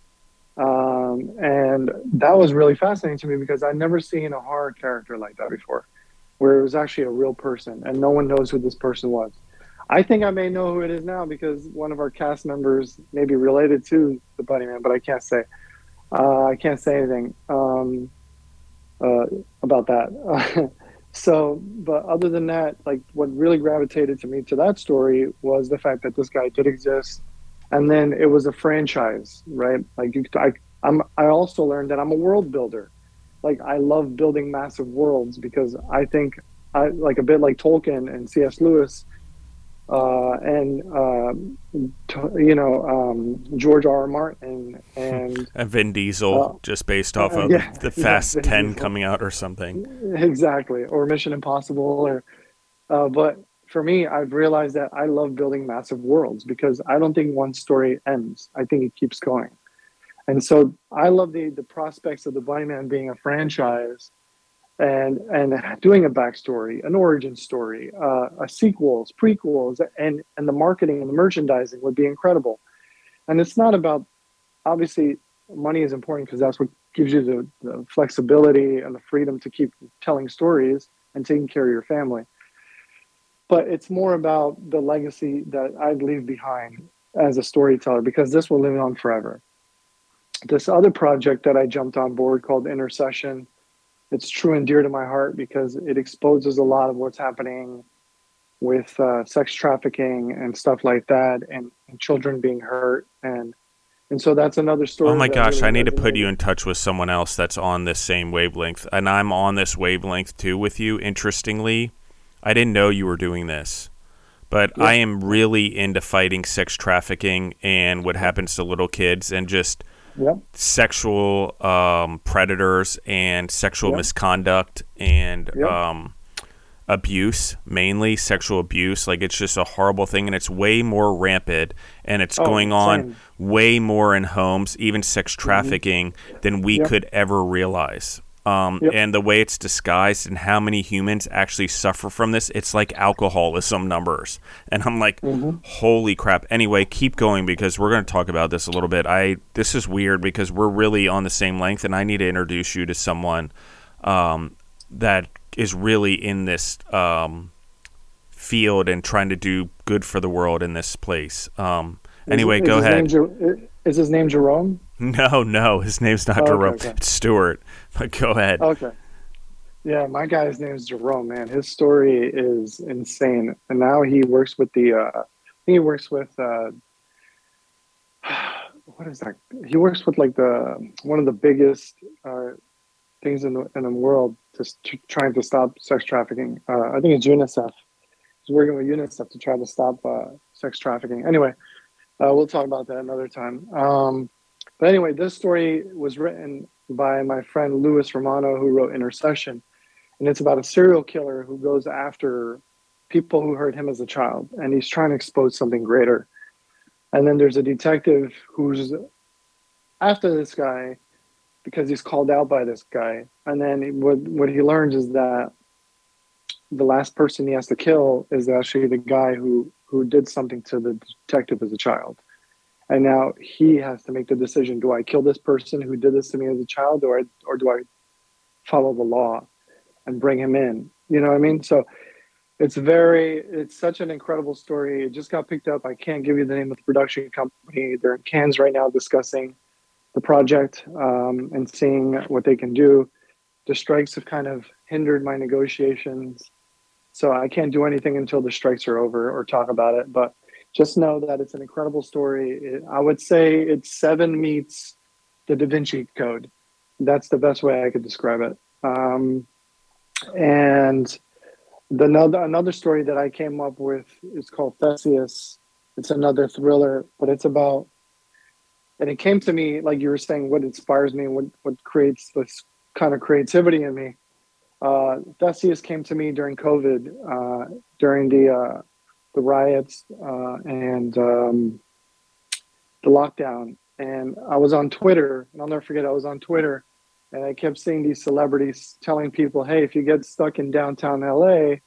And that was really fascinating to me because I'd never seen a horror character like that before, where it was actually a real person and no one knows who this person was. I think I may know who it is now because one of our cast members may be related to the Bunny Man, but I can't say. I can't say anything about that. So, but other than that, like what really gravitated to me to that story was the fact that this guy did exist, and then it was a franchise, right? Like I also learned that I'm a world builder. Like I love building massive worlds because I think I like a bit like Tolkien and C.S. Lewis, George R. R. Martin and Vin Diesel, just based off of the Fast 10 Diesel coming out or something. Exactly, or Mission Impossible, but for me, I've realized that I love building massive worlds because I don't think one story ends. I think it keeps going. And so I love the prospects of the Bunnyman being a franchise and doing a backstory, an origin story, a sequels, prequels, and the marketing and the merchandising would be incredible. And it's not about, obviously, money is important because that's what gives you the flexibility and the freedom to keep telling stories and taking care of your family. But it's more about the legacy that I'd leave behind as a storyteller because this will live on forever. This other project that I jumped on board called Intercession, it's true and dear to my heart because it exposes a lot of what's happening with sex trafficking and stuff like that and children being hurt. And so that's another story. Oh my gosh, really I need to put you in touch with someone else that's on this same wavelength. And I'm on this wavelength too with you. Interestingly, I didn't know you were doing this, but I am really into fighting sex trafficking and what happens to little kids and just sexual predators and sexual misconduct and abuse, mainly sexual abuse. Like it's just a horrible thing, and it's way more rampant, and it's going on way more in homes, even sex trafficking, than we could ever realize. And the way it's disguised and how many humans actually suffer from this, it's like alcoholism numbers. And I'm like, holy crap. Anyway, keep going because we're going to talk about this a little bit. This is weird because we're really on the same length, and I need to introduce you to someone that is really in this field and trying to do good for the world in this place. Anyway, go ahead. Is his name Jerome? No, his name's not Jerome. Okay. It's Stuart. But go ahead. Okay. Yeah, my guy's name is Jerome, man. His story is insane. And now he works with what is that? He works with like one of the biggest things in the world trying to stop sex trafficking. I think it's UNICEF. He's working with UNICEF to try to stop sex trafficking. Anyway, we'll talk about that another time. But anyway, this story was written by my friend Louis Romano, who wrote Intercession. And it's about a serial killer who goes after people who hurt him as a child. And he's trying to expose something greater. And then there's a detective who's after this guy because he's called out by this guy. And then what he learns is that the last person he has to kill is actually the guy who did something to the detective as a child. And now he has to make the decision, do I kill this person who did this to me as a child or do I follow the law and bring him in? You know what I mean? So It's such an incredible story. It just got picked up. I can't give you the name of the production company. They're in Cannes right now discussing the project, and seeing what they can do. The strikes have kind of hindered my negotiations, so I can't do anything until the strikes are over or talk about it. But just know that it's an incredible story. I would say it's Seven meets the Da Vinci Code. That's the best way I could describe it. And another story that I came up with is called Theseus. It's another thriller, but it's about, and it came to me, like you were saying, what inspires me, what creates this kind of creativity in me. Theseus came to me during COVID, during the riots, and the lockdown. And I was on Twitter, and I'll never forget, I was on Twitter, and I kept seeing these celebrities telling people, hey, if you get stuck in downtown LA,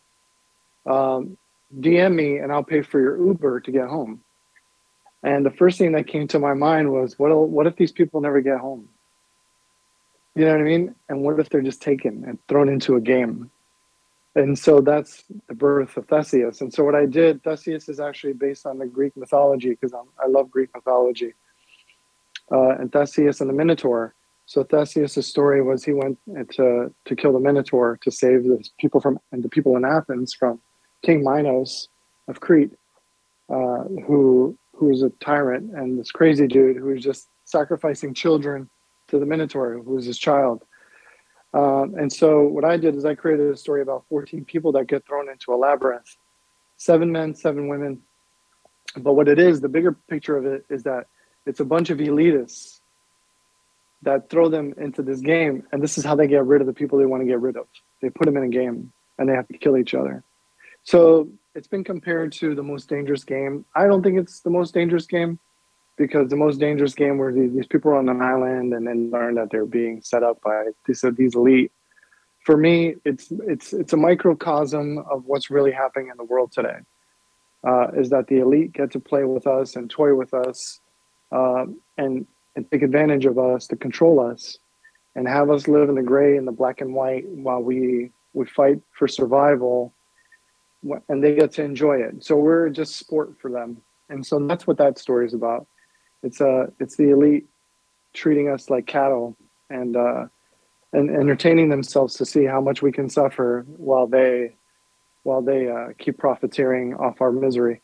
DM me and I'll pay for your Uber to get home. And the first thing that came to my mind was, what if these people never get home? You know what I mean? And what if they're just taken and thrown into a game? And so that's the birth of Theseus. And so what I did, Theseus is actually based on the Greek mythology, because I love Greek mythology. And Theseus and the Minotaur. So Theseus' story was he went to kill the Minotaur to save the people in Athens from King Minos of Crete, who was a tyrant and this crazy dude who was just sacrificing children to the Minotaur, who was his child. And so what I did is I created a story about 14 people that get thrown into a labyrinth, 7 men, 7 women. But what it is, the bigger picture of it is that it's a bunch of elitists that throw them into this game. And this is how they get rid of the people they want to get rid of. They put them in a game and they have to kill each other. So it's been compared to the most dangerous game. I don't think it's the most dangerous game, because the most dangerous game where these people are on an island and then learn that they're being set up by these elite. For me, it's a microcosm of what's really happening in the world today. Is that the elite get to play with us and toy with us, and take advantage of us to control us and have us live in the gray and the black and white while we fight for survival, and they get to enjoy it. So we're just sport for them. And so that's what that story is about. It's the elite treating us like cattle and entertaining themselves to see how much we can suffer while they keep profiteering off our misery.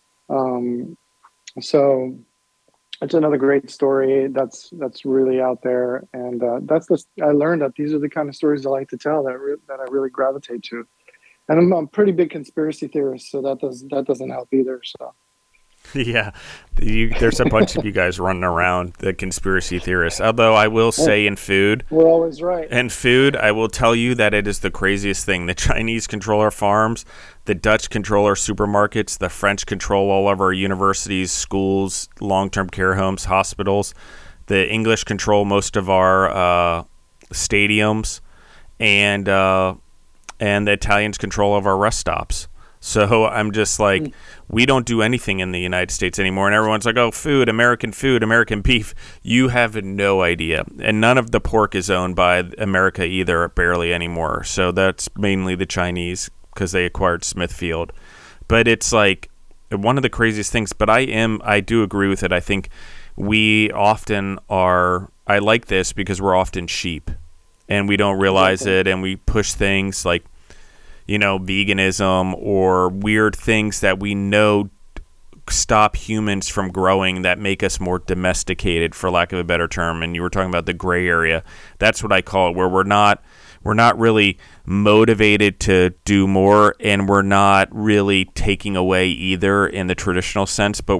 So it's another great story that's really out there, and I learned that these are the kind of stories I like to tell that I really gravitate to. And I'm a pretty big conspiracy theorist, so that doesn't help either. So. Yeah, there's a bunch of you guys running around, the conspiracy theorists. Although I will say in food, we're always right. In food, I will tell you that it is the craziest thing. The Chinese control our farms, the Dutch control our supermarkets, the French control all of our universities, schools, long-term care homes, hospitals. The English control most of our stadiums, and the Italians control all of our rest stops. So I'm just like, we don't do anything in the United States anymore. And everyone's like, oh, food, American beef. You have no idea. And none of the pork is owned by America either, barely anymore. So that's mainly the Chinese, because they acquired Smithfield. But it's like one of the craziest things. But I do agree with it. I think we often are, I like this because we're often sheep and we don't realize it, and we push things like, veganism or weird things that we know stop humans from growing, that make us more domesticated, for lack of a better term. And you were talking about the gray area. That's what I call it, where we're not really motivated to do more, and we're not really taking away either in the traditional sense, but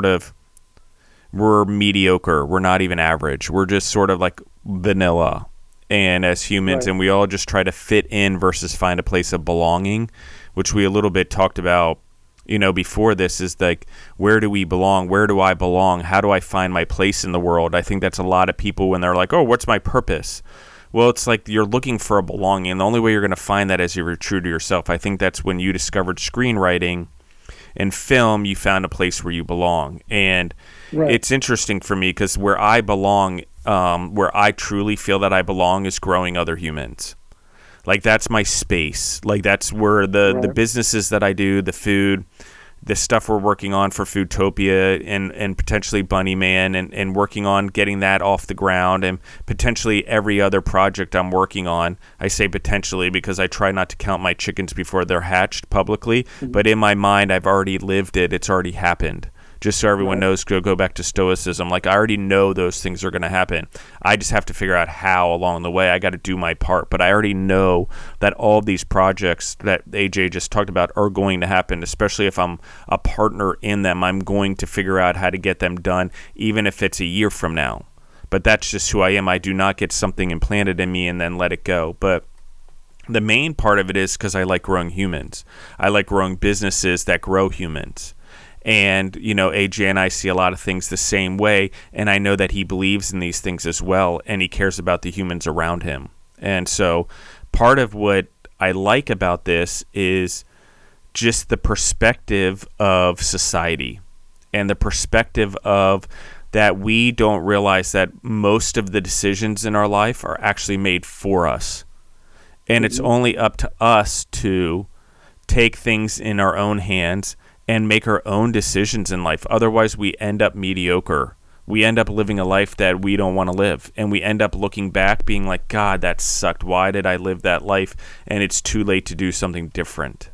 we're mediocre. We're not even average. We're just sort of like vanilla. And as humans, right. And we all just try to fit in versus find a place of belonging, which we a little bit talked about, before this, is like, where do we belong? Where do I belong? How do I find my place in the world? I think that's a lot of people when they're like, oh, what's my purpose? Well, it's like you're looking for a belonging. And the only way you're going to find that is you're true to yourself. I think that's when you discovered screenwriting and film, you found a place where you belong. And right. It's interesting for me because where I belong, where I truly feel that I belong, is growing other humans. Like that's my space. Like that's where the businesses that I do, the food, the stuff we're working on for Foodtopia and potentially Bunny Man and working on getting that off the ground, and potentially every other project I'm working on. I say potentially because I try not to count my chickens before they're hatched publicly, but in my mind, I've already lived it. It's already happened. Just so everyone knows, go back to stoicism. Like I already know those things are going to happen. I just have to figure out how along the way. I got to do my part. But I already know that all of these projects that AJ just talked about are going to happen, especially if I'm a partner in them. I'm going to figure out how to get them done, even if it's a year from now. But that's just who I am. I do not get something implanted in me and then let it go. But the main part of it is because I like growing humans. I like growing businesses that grow humans. And, AJ and I see a lot of things the same way, and I know that he believes in these things as well, and he cares about the humans around him. And so part of what I like about this is just the perspective of society and the perspective of that we don't realize that most of the decisions in our life are actually made for us. And it's only up to us to take things in our own hands and make our own decisions in life. Otherwise, we end up mediocre. We end up living a life that we don't want to live. And we end up looking back being like, God, that sucked. Why did I live that life? And it's too late to do something different.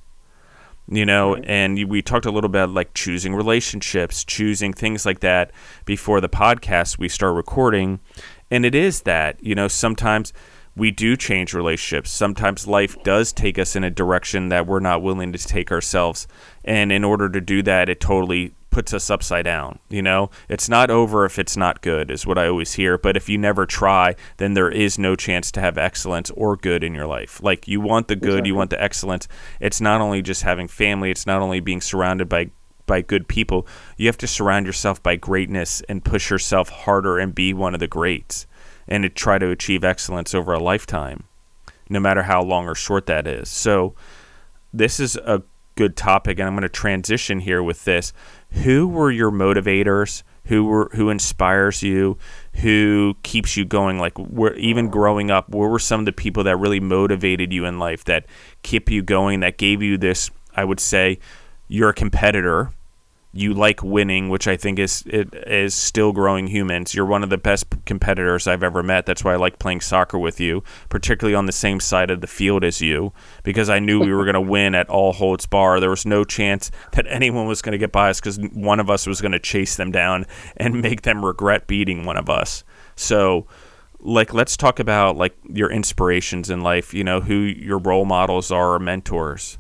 And we talked a little bit like choosing relationships, choosing things like that before the podcast we start recording. And it is that, sometimes we do change relationships. Sometimes life does take us in a direction that we're not willing to take ourselves. And in order to do that, it totally puts us upside down. It's not over if it's not good, is what I always hear. But if you never try, then there is no chance to have excellence or good in your life. Like you want the good, exactly. You want the excellence. It's not only just having family. It's not only being surrounded by good people. You have to surround yourself by greatness and push yourself harder and be one of the greats. And to try to achieve excellence over a lifetime, no matter how long or short that is. So this is a good topic, and I'm going to transition here with this. Who were your motivators? Who inspires you? Who keeps you going? Like, even growing up, where were some of the people that really motivated you in life, that keep you going, that gave you this, I would say, you're a competitor. You like winning, which I think is still growing humans. You're one of the best competitors I've ever met. That's why I like playing soccer with you, particularly on the same side of the field as you, because I knew we were going to win at all holds bar. There was no chance that anyone was going to get by us because one of us was going to chase them down and make them regret beating one of us. So, let's talk about your inspirations in life. Who your role models are or mentors.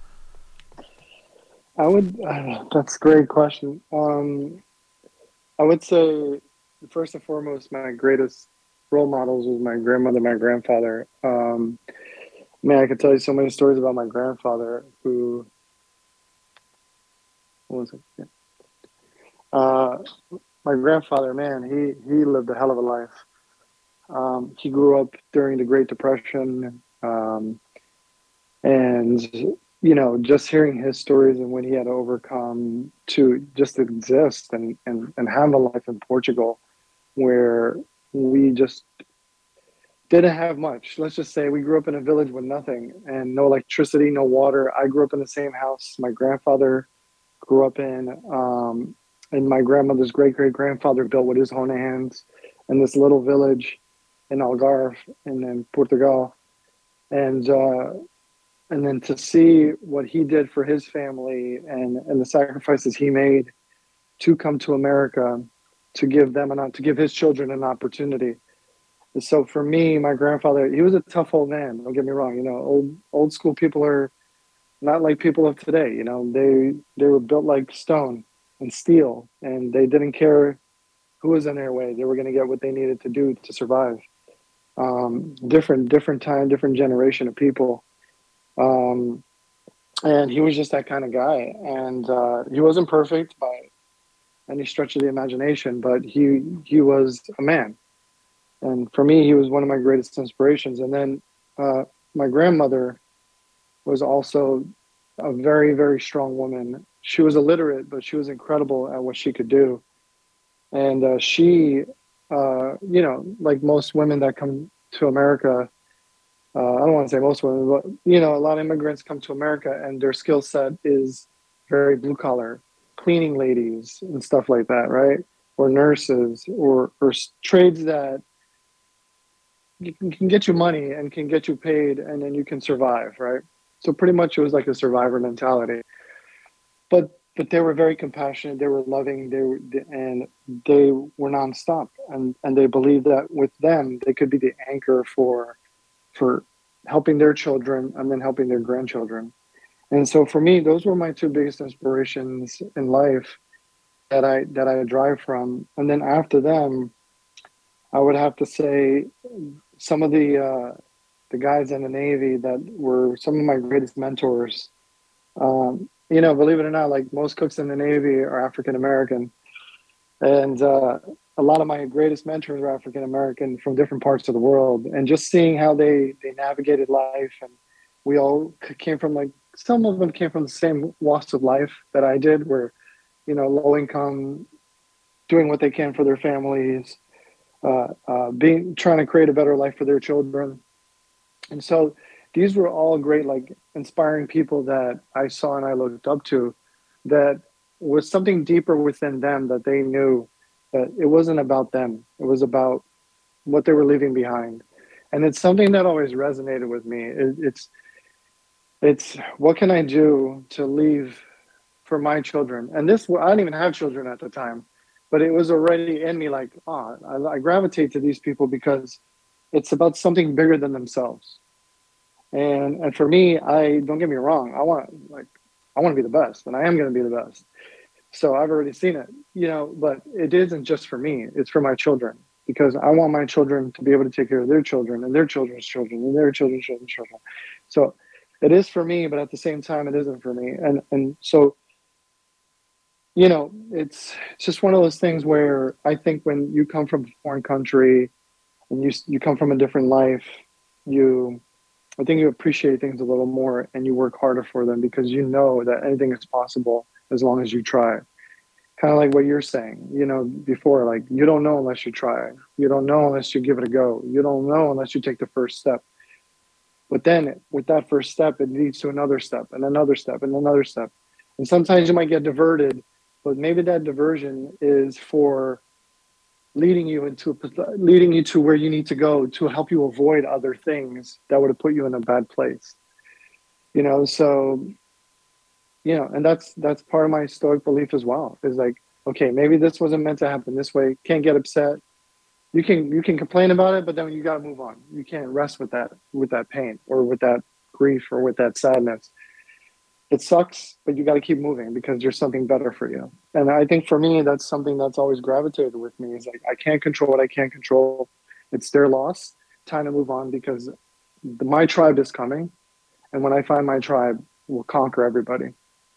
That's a great question. I would say, first and foremost, my greatest role models was my grandmother, my grandfather. I could tell you so many stories about my grandfather who, what was it? My grandfather, man, he lived a hell of a life. He grew up during the Great Depression, and just hearing his stories and what he had to overcome to just exist and have a life in Portugal where we just didn't have much. Let's just say we grew up in a village with nothing and no electricity, no water. I grew up in the same house my grandfather grew up in, and my grandmother's great-great-grandfather built with his own hands in this little village in Algarve and in Portugal. And then to see what he did for his family and the sacrifices he made to come to America, to give his children an opportunity. And so for me, my grandfather, he was a tough old man. Don't get me wrong. Old school people are not like people of today. They were built like stone and steel, and they didn't care who was in their way. They were going to get what they needed to do to survive. Different time, different generation of people. And he was just that kind of guy. And he wasn't perfect by any stretch of the imagination, but he was a man. And for me, he was one of my greatest inspirations. And then my grandmother was also a very, very strong woman. She was illiterate, but she was incredible at what she could do. And she, like most women that come to America, I don't want to say most women, but you know, a lot of immigrants come to America and their skill set is very blue collar, cleaning ladies and stuff like that, right? Or nurses, or trades that can get you money and can get you paid, and then you can survive, right? So pretty much it was like a survivor mentality. But they were very compassionate. They were loving. And they were nonstop, and they believed that with them they could be the anchor for helping their children and then helping their grandchildren. And so for me, those were my two biggest inspirations in life that I drive from. And then after them, I would have to say some of the guys in the Navy that were some of my greatest mentors. You know, believe it or not, like most cooks in the Navy are African American, and a lot of my greatest mentors were African American from different parts of the world. And just seeing how they navigated life, and we all came from, like, some of them came from the same walks of life that I did, where, you know, low income, doing what they can for their families, trying to create a better life for their children. And so these were all great, like, inspiring people that I saw and I looked up to, that was something deeper within them, that they knew that it wasn't about them. It was about what they were leaving behind. And it's something that always resonated with me. It's what can I do to leave for my children? And this, I didn't even have children at the time, but it was already in me, like, I gravitate to these people because it's about something bigger than themselves. And for me, don't get me wrong, I want to be the best, and I am going to be the best. So I've already seen it, you know, but it isn't just for me, it's for my children, because I want my children to be able to take care of their children and their children's children and their children's children's children. So it is for me, but at the same time, it isn't for me. And so, you know, it's just one of those things where I think when you come from a foreign country and you come from a different life, I think you appreciate things a little more and you work harder for them, because you know that anything is possible as long as you try. Kind of like what you're saying, you know, before, like, you don't know unless you try. You don't know unless you give it a go. You don't know unless you take the first step. But then with that first step, it leads to another step and another step and another step. And sometimes you might get diverted, but maybe that diversion is for leading you to where you need to go, to help you avoid other things that would have put you in a bad place. You know, so, you know, and that's part of my Stoic belief as well, is like, okay, maybe this wasn't meant to happen this way. Can't get upset. You can complain about it, but then you got to move on. You can't rest with that pain or with that grief or with that sadness. It sucks, but you got to keep moving because there's something better for you. And I think for me, that's something that's always gravitated with me, is like, I can't control what I can't control. It's their loss. Time to move on, because my tribe is coming. And when I find my tribe, we'll conquer everybody.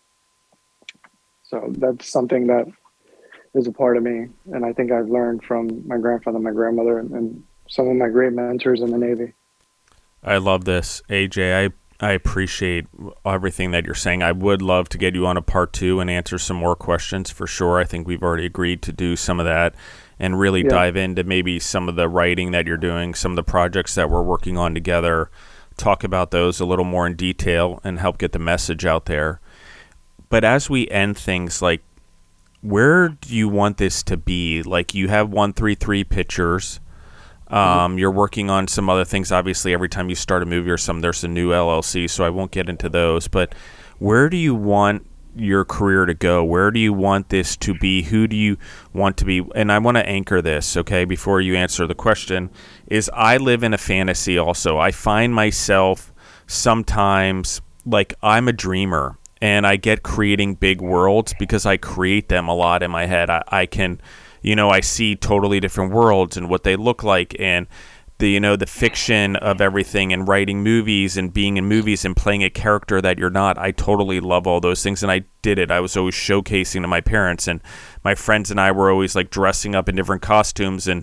So that's something that is a part of me. And I think I've learned from my grandfather, my grandmother, and some of my great mentors in the Navy. I love this, AJ. I appreciate everything that you're saying. I would love to get you on a part 2 and answer some more questions for sure. I think we've already agreed to do some of that and really dive into maybe some of the writing that you're doing, some of the projects that we're working on together, talk about those a little more in detail and help get the message out there. But as we end things, like, where do you want this to be? Like, you have 133 pictures. You're working on some other things. Obviously, every time you start a movie or something, there's a new LLC, so I won't get into those. But where do you want your career to go? Where do you want this to be? Who do you want to be? And I want to anchor this, okay, before you answer the question, is I live in a fantasy also. I find myself sometimes, like, I'm a dreamer, and I get creating big worlds because I create them a lot in my head. I can... You know, I see totally different worlds and what they look like, and the fiction of everything, and writing movies and being in movies and playing a character that you're not. I totally love all those things, and I did it. I was always showcasing to my parents, and my friends and I were always, like, dressing up in different costumes and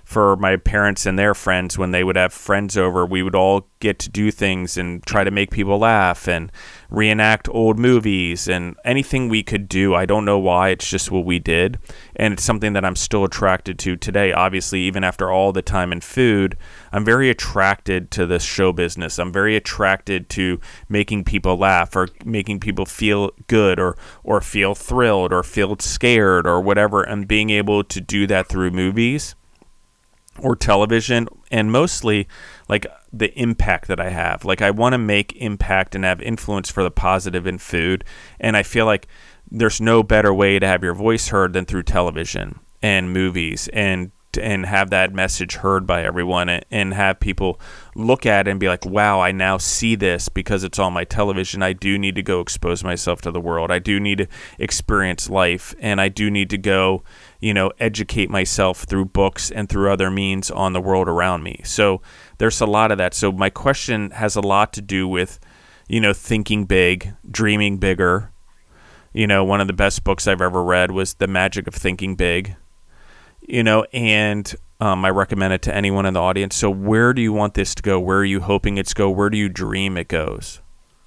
for my parents and their friends, when they would have friends over, we would all get to do things and try to make people laugh and reenact old movies and anything we could do. I don't know why, it's just what we did. And it's something that I'm still attracted to today. Obviously, even after all the time in food, I'm very attracted to this show business. I'm very attracted to making people laugh or making people feel good or feel thrilled or feel scared or whatever, and being able to do that through movies or television, and mostly like the impact that I have. Like, I want to make impact and have influence for the positive in food, and I feel like there's no better way to have your voice heard than through television and movies, and have that message heard by everyone, and have people look at it and be like, wow, I now see this because it's on my television. I do need to go expose myself to the world. I do need to experience life, and I do need to go, educate myself through books and through other means on the world around me. So there's a lot of that. So my question has a lot to do with, thinking big, dreaming bigger. One of the best books I've ever read was The Magic of Thinking Big. And I recommend it to anyone in the audience. So where do you want this to go? Where are you hoping it's go? Where do you dream it goes?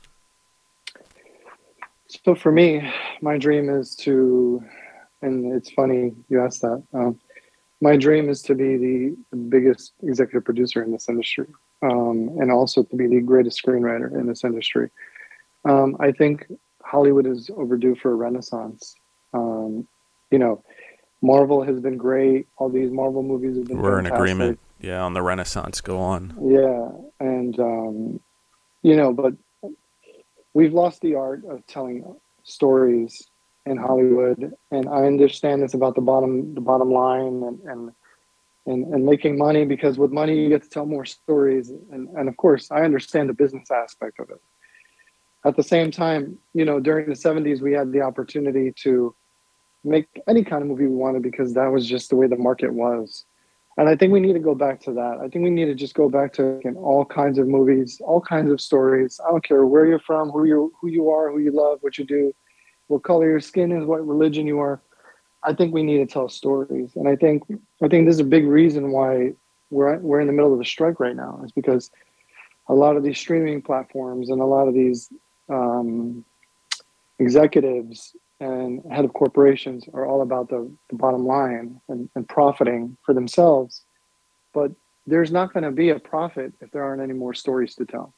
So for me, my dream is to, and it's funny you asked that, my dream is to be the biggest executive producer in this industry, and also to be the greatest screenwriter in this industry. I think Hollywood is overdue for a renaissance. Marvel has been great. All these Marvel movies have been We're fantastic. in agreement. Yeah, on the renaissance. Go on. Yeah. And, but we've lost the art of telling stories in Hollywood. And I understand it's about the bottom line and making money, because with money you get to tell more stories. And of course, I understand the business aspect of it. At the same time, during the 70s, we had the opportunity to make any kind of movie we wanted, because that was just the way the market was. And I think we need to go back to that. I think we need to just go back to all kinds of movies, all kinds of stories. I don't care where you're from, who you are, who you love, what you do, what color your skin is, what religion you are. I think we need to tell stories. And I think this is a big reason why we're in the middle of a strike right now, is because a lot of these streaming platforms and a lot of these executives and head of corporations are all about the bottom line and profiting for themselves. But there's not going to be a profit if there aren't any more stories to tell.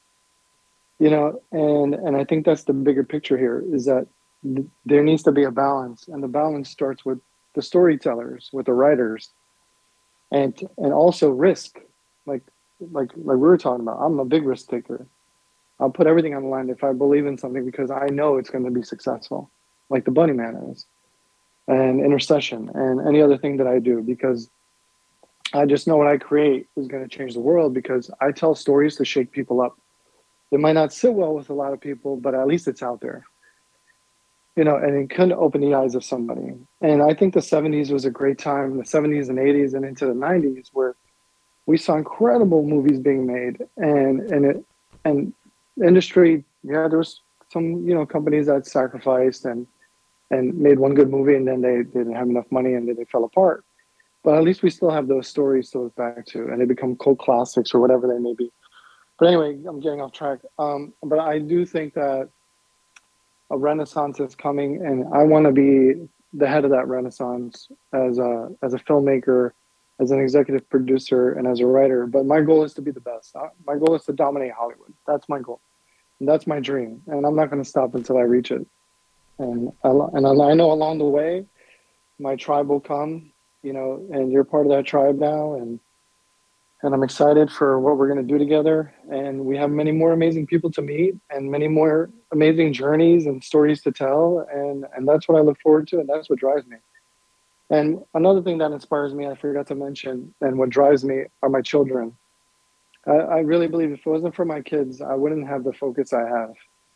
And I think that's the bigger picture here, is that there needs to be a balance, and the balance starts with the storytellers, with the writers, and also risk. Like we were talking about, I'm a big risk taker. I'll put everything on the line if I believe in something, because I know it's going to be successful, like the Bunny Man is, and Intercession, and any other thing that I do, because I just know what I create is going to change the world, because I tell stories to shake people up. It might not sit well with a lot of people, but at least it's out there. And it can open the eyes of somebody. And I think the 70s was a great time, the 70s and 80s and into the 90s, where we saw incredible movies being made. And the industry, there was some, companies that sacrificed and made one good movie, and then they didn't have enough money and then they fell apart. But at least we still have those stories to look back to, and they become cult classics or whatever they may be. But anyway, I'm getting off track. But I do think that a renaissance is coming, and I want to be the head of that renaissance as a filmmaker, as an executive producer, and as a writer. But my goal is to be the best. My goal is to dominate Hollywood. That's my goal. And that's my dream. And I'm not going to stop until I reach it. And I know along the way, my tribe will come, and you're part of that tribe now. And I'm excited for what we're going to do together. And we have many more amazing people to meet, and many more amazing journeys and stories to tell. And that's what I look forward to, and that's what drives me. And another thing that inspires me, I forgot to mention, and what drives me are my children. I really believe if it wasn't for my kids, I wouldn't have the focus I have.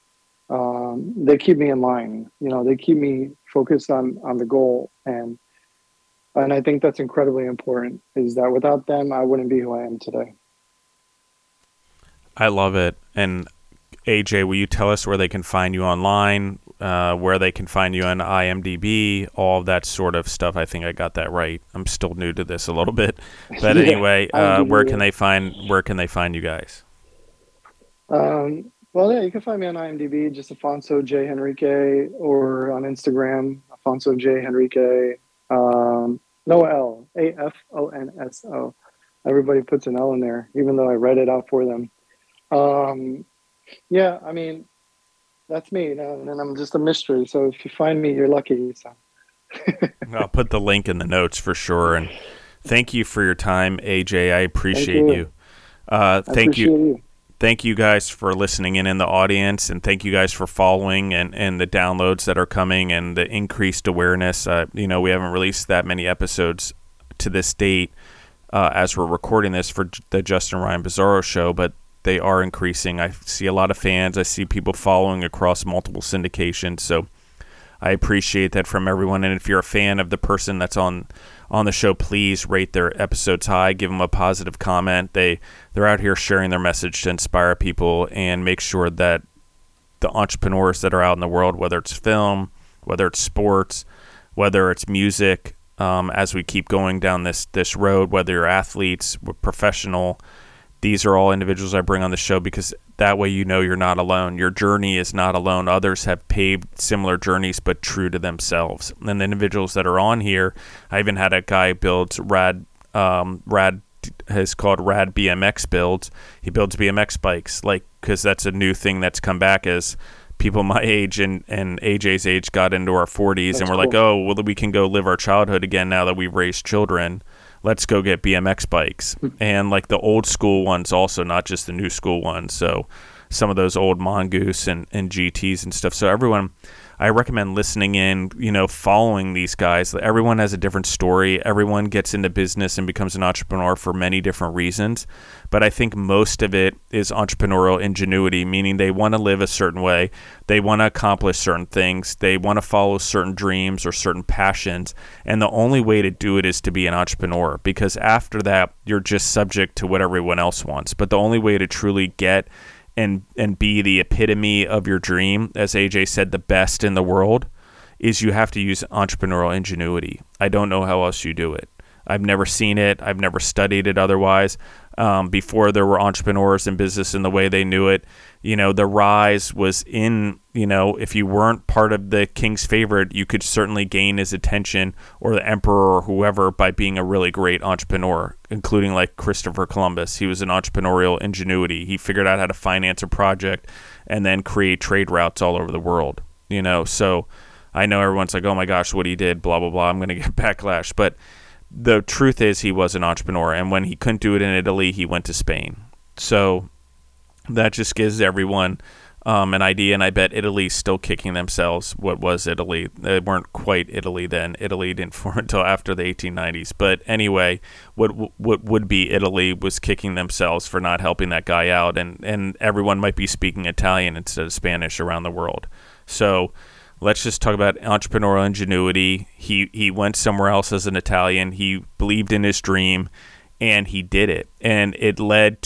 They keep me in line. They keep me focused on the goal. And I think that's incredibly important, is that without them, I wouldn't be who I am today. I love it. And AJ, will you tell us where they can find you online, where they can find you on IMDb, all of that sort of stuff? I think I got that right. I'm still new to this a little bit, but anyway, where can they find you guys? Well, yeah, you can find me on IMDb, just Afonso J. Henrique, or on Instagram, Afonso J. Henrique. No L, Afonso. Everybody puts an L in there, even though I read it out for them. Yeah, I mean, that's me, and I'm just a mystery. So if you find me, you're lucky. So. I'll put the link in the notes for sure. And thank you for your time, AJ. I appreciate you. Thank you. Thank you guys for listening in the audience, and thank you guys for following and the downloads that are coming and the increased awareness. We haven't released that many episodes to this date as we're recording this for the Justin Ryan Bizzarro show, but they are increasing. I see a lot of fans. I see people following across multiple syndications, so I appreciate that from everyone. And if you're a fan of the person that's on the show, please rate their episodes high. Give them a positive comment. They're out here sharing their message to inspire people and make sure that the entrepreneurs that are out in the world, whether it's film, whether it's sports, whether it's music, as we keep going down this road, whether you're athletes, professional, these are all individuals I bring on the show because that way you're not alone. Your journey is not alone. Others have paved similar journeys, but true to themselves. And the individuals that are on here, I even had a guy builds Rad has called Rad BMX builds. He builds BMX bikes, because that's a new thing that's come back as people my age and AJ's age got into our 40s, that's and we're cool. Like, oh, well, we can go live our childhood again now that we've raised children. Let's go get BMX bikes. And like the old school ones also, not just the new school ones. So some of those old Mongoose and GTs and stuff. So everyone, I recommend listening in, following these guys. Everyone has a different story. Everyone gets into business and becomes an entrepreneur for many different reasons. But I think most of it is entrepreneurial ingenuity, meaning they want to live a certain way. They want to accomplish certain things. They want to follow certain dreams or certain passions. And the only way to do it is to be an entrepreneur, because after that, you're just subject to what everyone else wants. But the only way to truly get and be the epitome of your dream, as AJ said, the best in the world, is you have to use entrepreneurial ingenuity. I don't know how else you do it. I've never seen it. I've never studied it otherwise. Before there were entrepreneurs in business in the way they knew it, the rise was in, if you weren't part of the king's favorite, you could certainly gain his attention, or the emperor or whoever, by being a really great entrepreneur, including like Christopher Columbus. He was an entrepreneurial ingenuity. He figured out how to finance a project and then create trade routes all over the world, so I know everyone's like, oh my gosh, what he did, blah, blah, blah. I'm going to get backlash. But the truth is he was an entrepreneur, and when he couldn't do it in Italy, he went to Spain. So that just gives everyone an idea, and I bet Italy's still kicking themselves. What was Italy? They weren't quite Italy then. Italy didn't form until after the 1890s. But anyway, what would be Italy was kicking themselves for not helping that guy out, and everyone might be speaking Italian instead of Spanish around the world. So let's just talk about entrepreneurial ingenuity. He went somewhere else as an Italian. He believed in his dream, and he did it. And it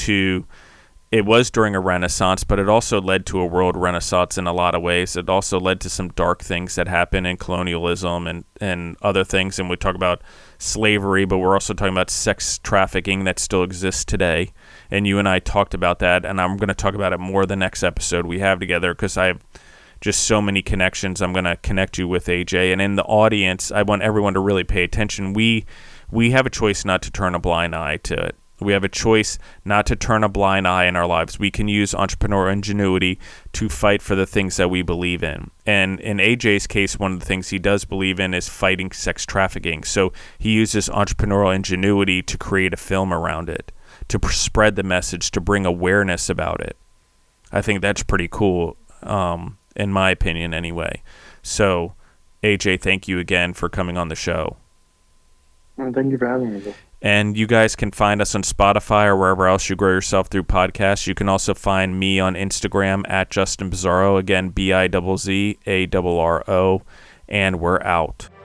was during a renaissance, but it also led to a world renaissance in a lot of ways. It also led to some dark things that happened in colonialism and other things. And we talk about slavery, but we're also talking about sex trafficking that still exists today. And you and I talked about that, and I'm going to talk about it more the next episode we have together, because I have just so many connections. I'm going to connect you with AJ. And in the audience, I want everyone to really pay attention. We have a choice not to turn a blind eye to it. We have a choice not to turn a blind eye in our lives. We can use entrepreneurial ingenuity to fight for the things that we believe in. And in AJ's case, one of the things he does believe in is fighting sex trafficking. So he uses entrepreneurial ingenuity to create a film around it, to spread the message, to bring awareness about it. I think that's pretty cool, in my opinion anyway. So, AJ, thank you again for coming on the show. Well, thank you for having me. And you guys can find us on Spotify or wherever else you grow yourself through podcasts. You can also find me on Instagram at Justin Bizzarro. Again, BIZZARRO. And we're out.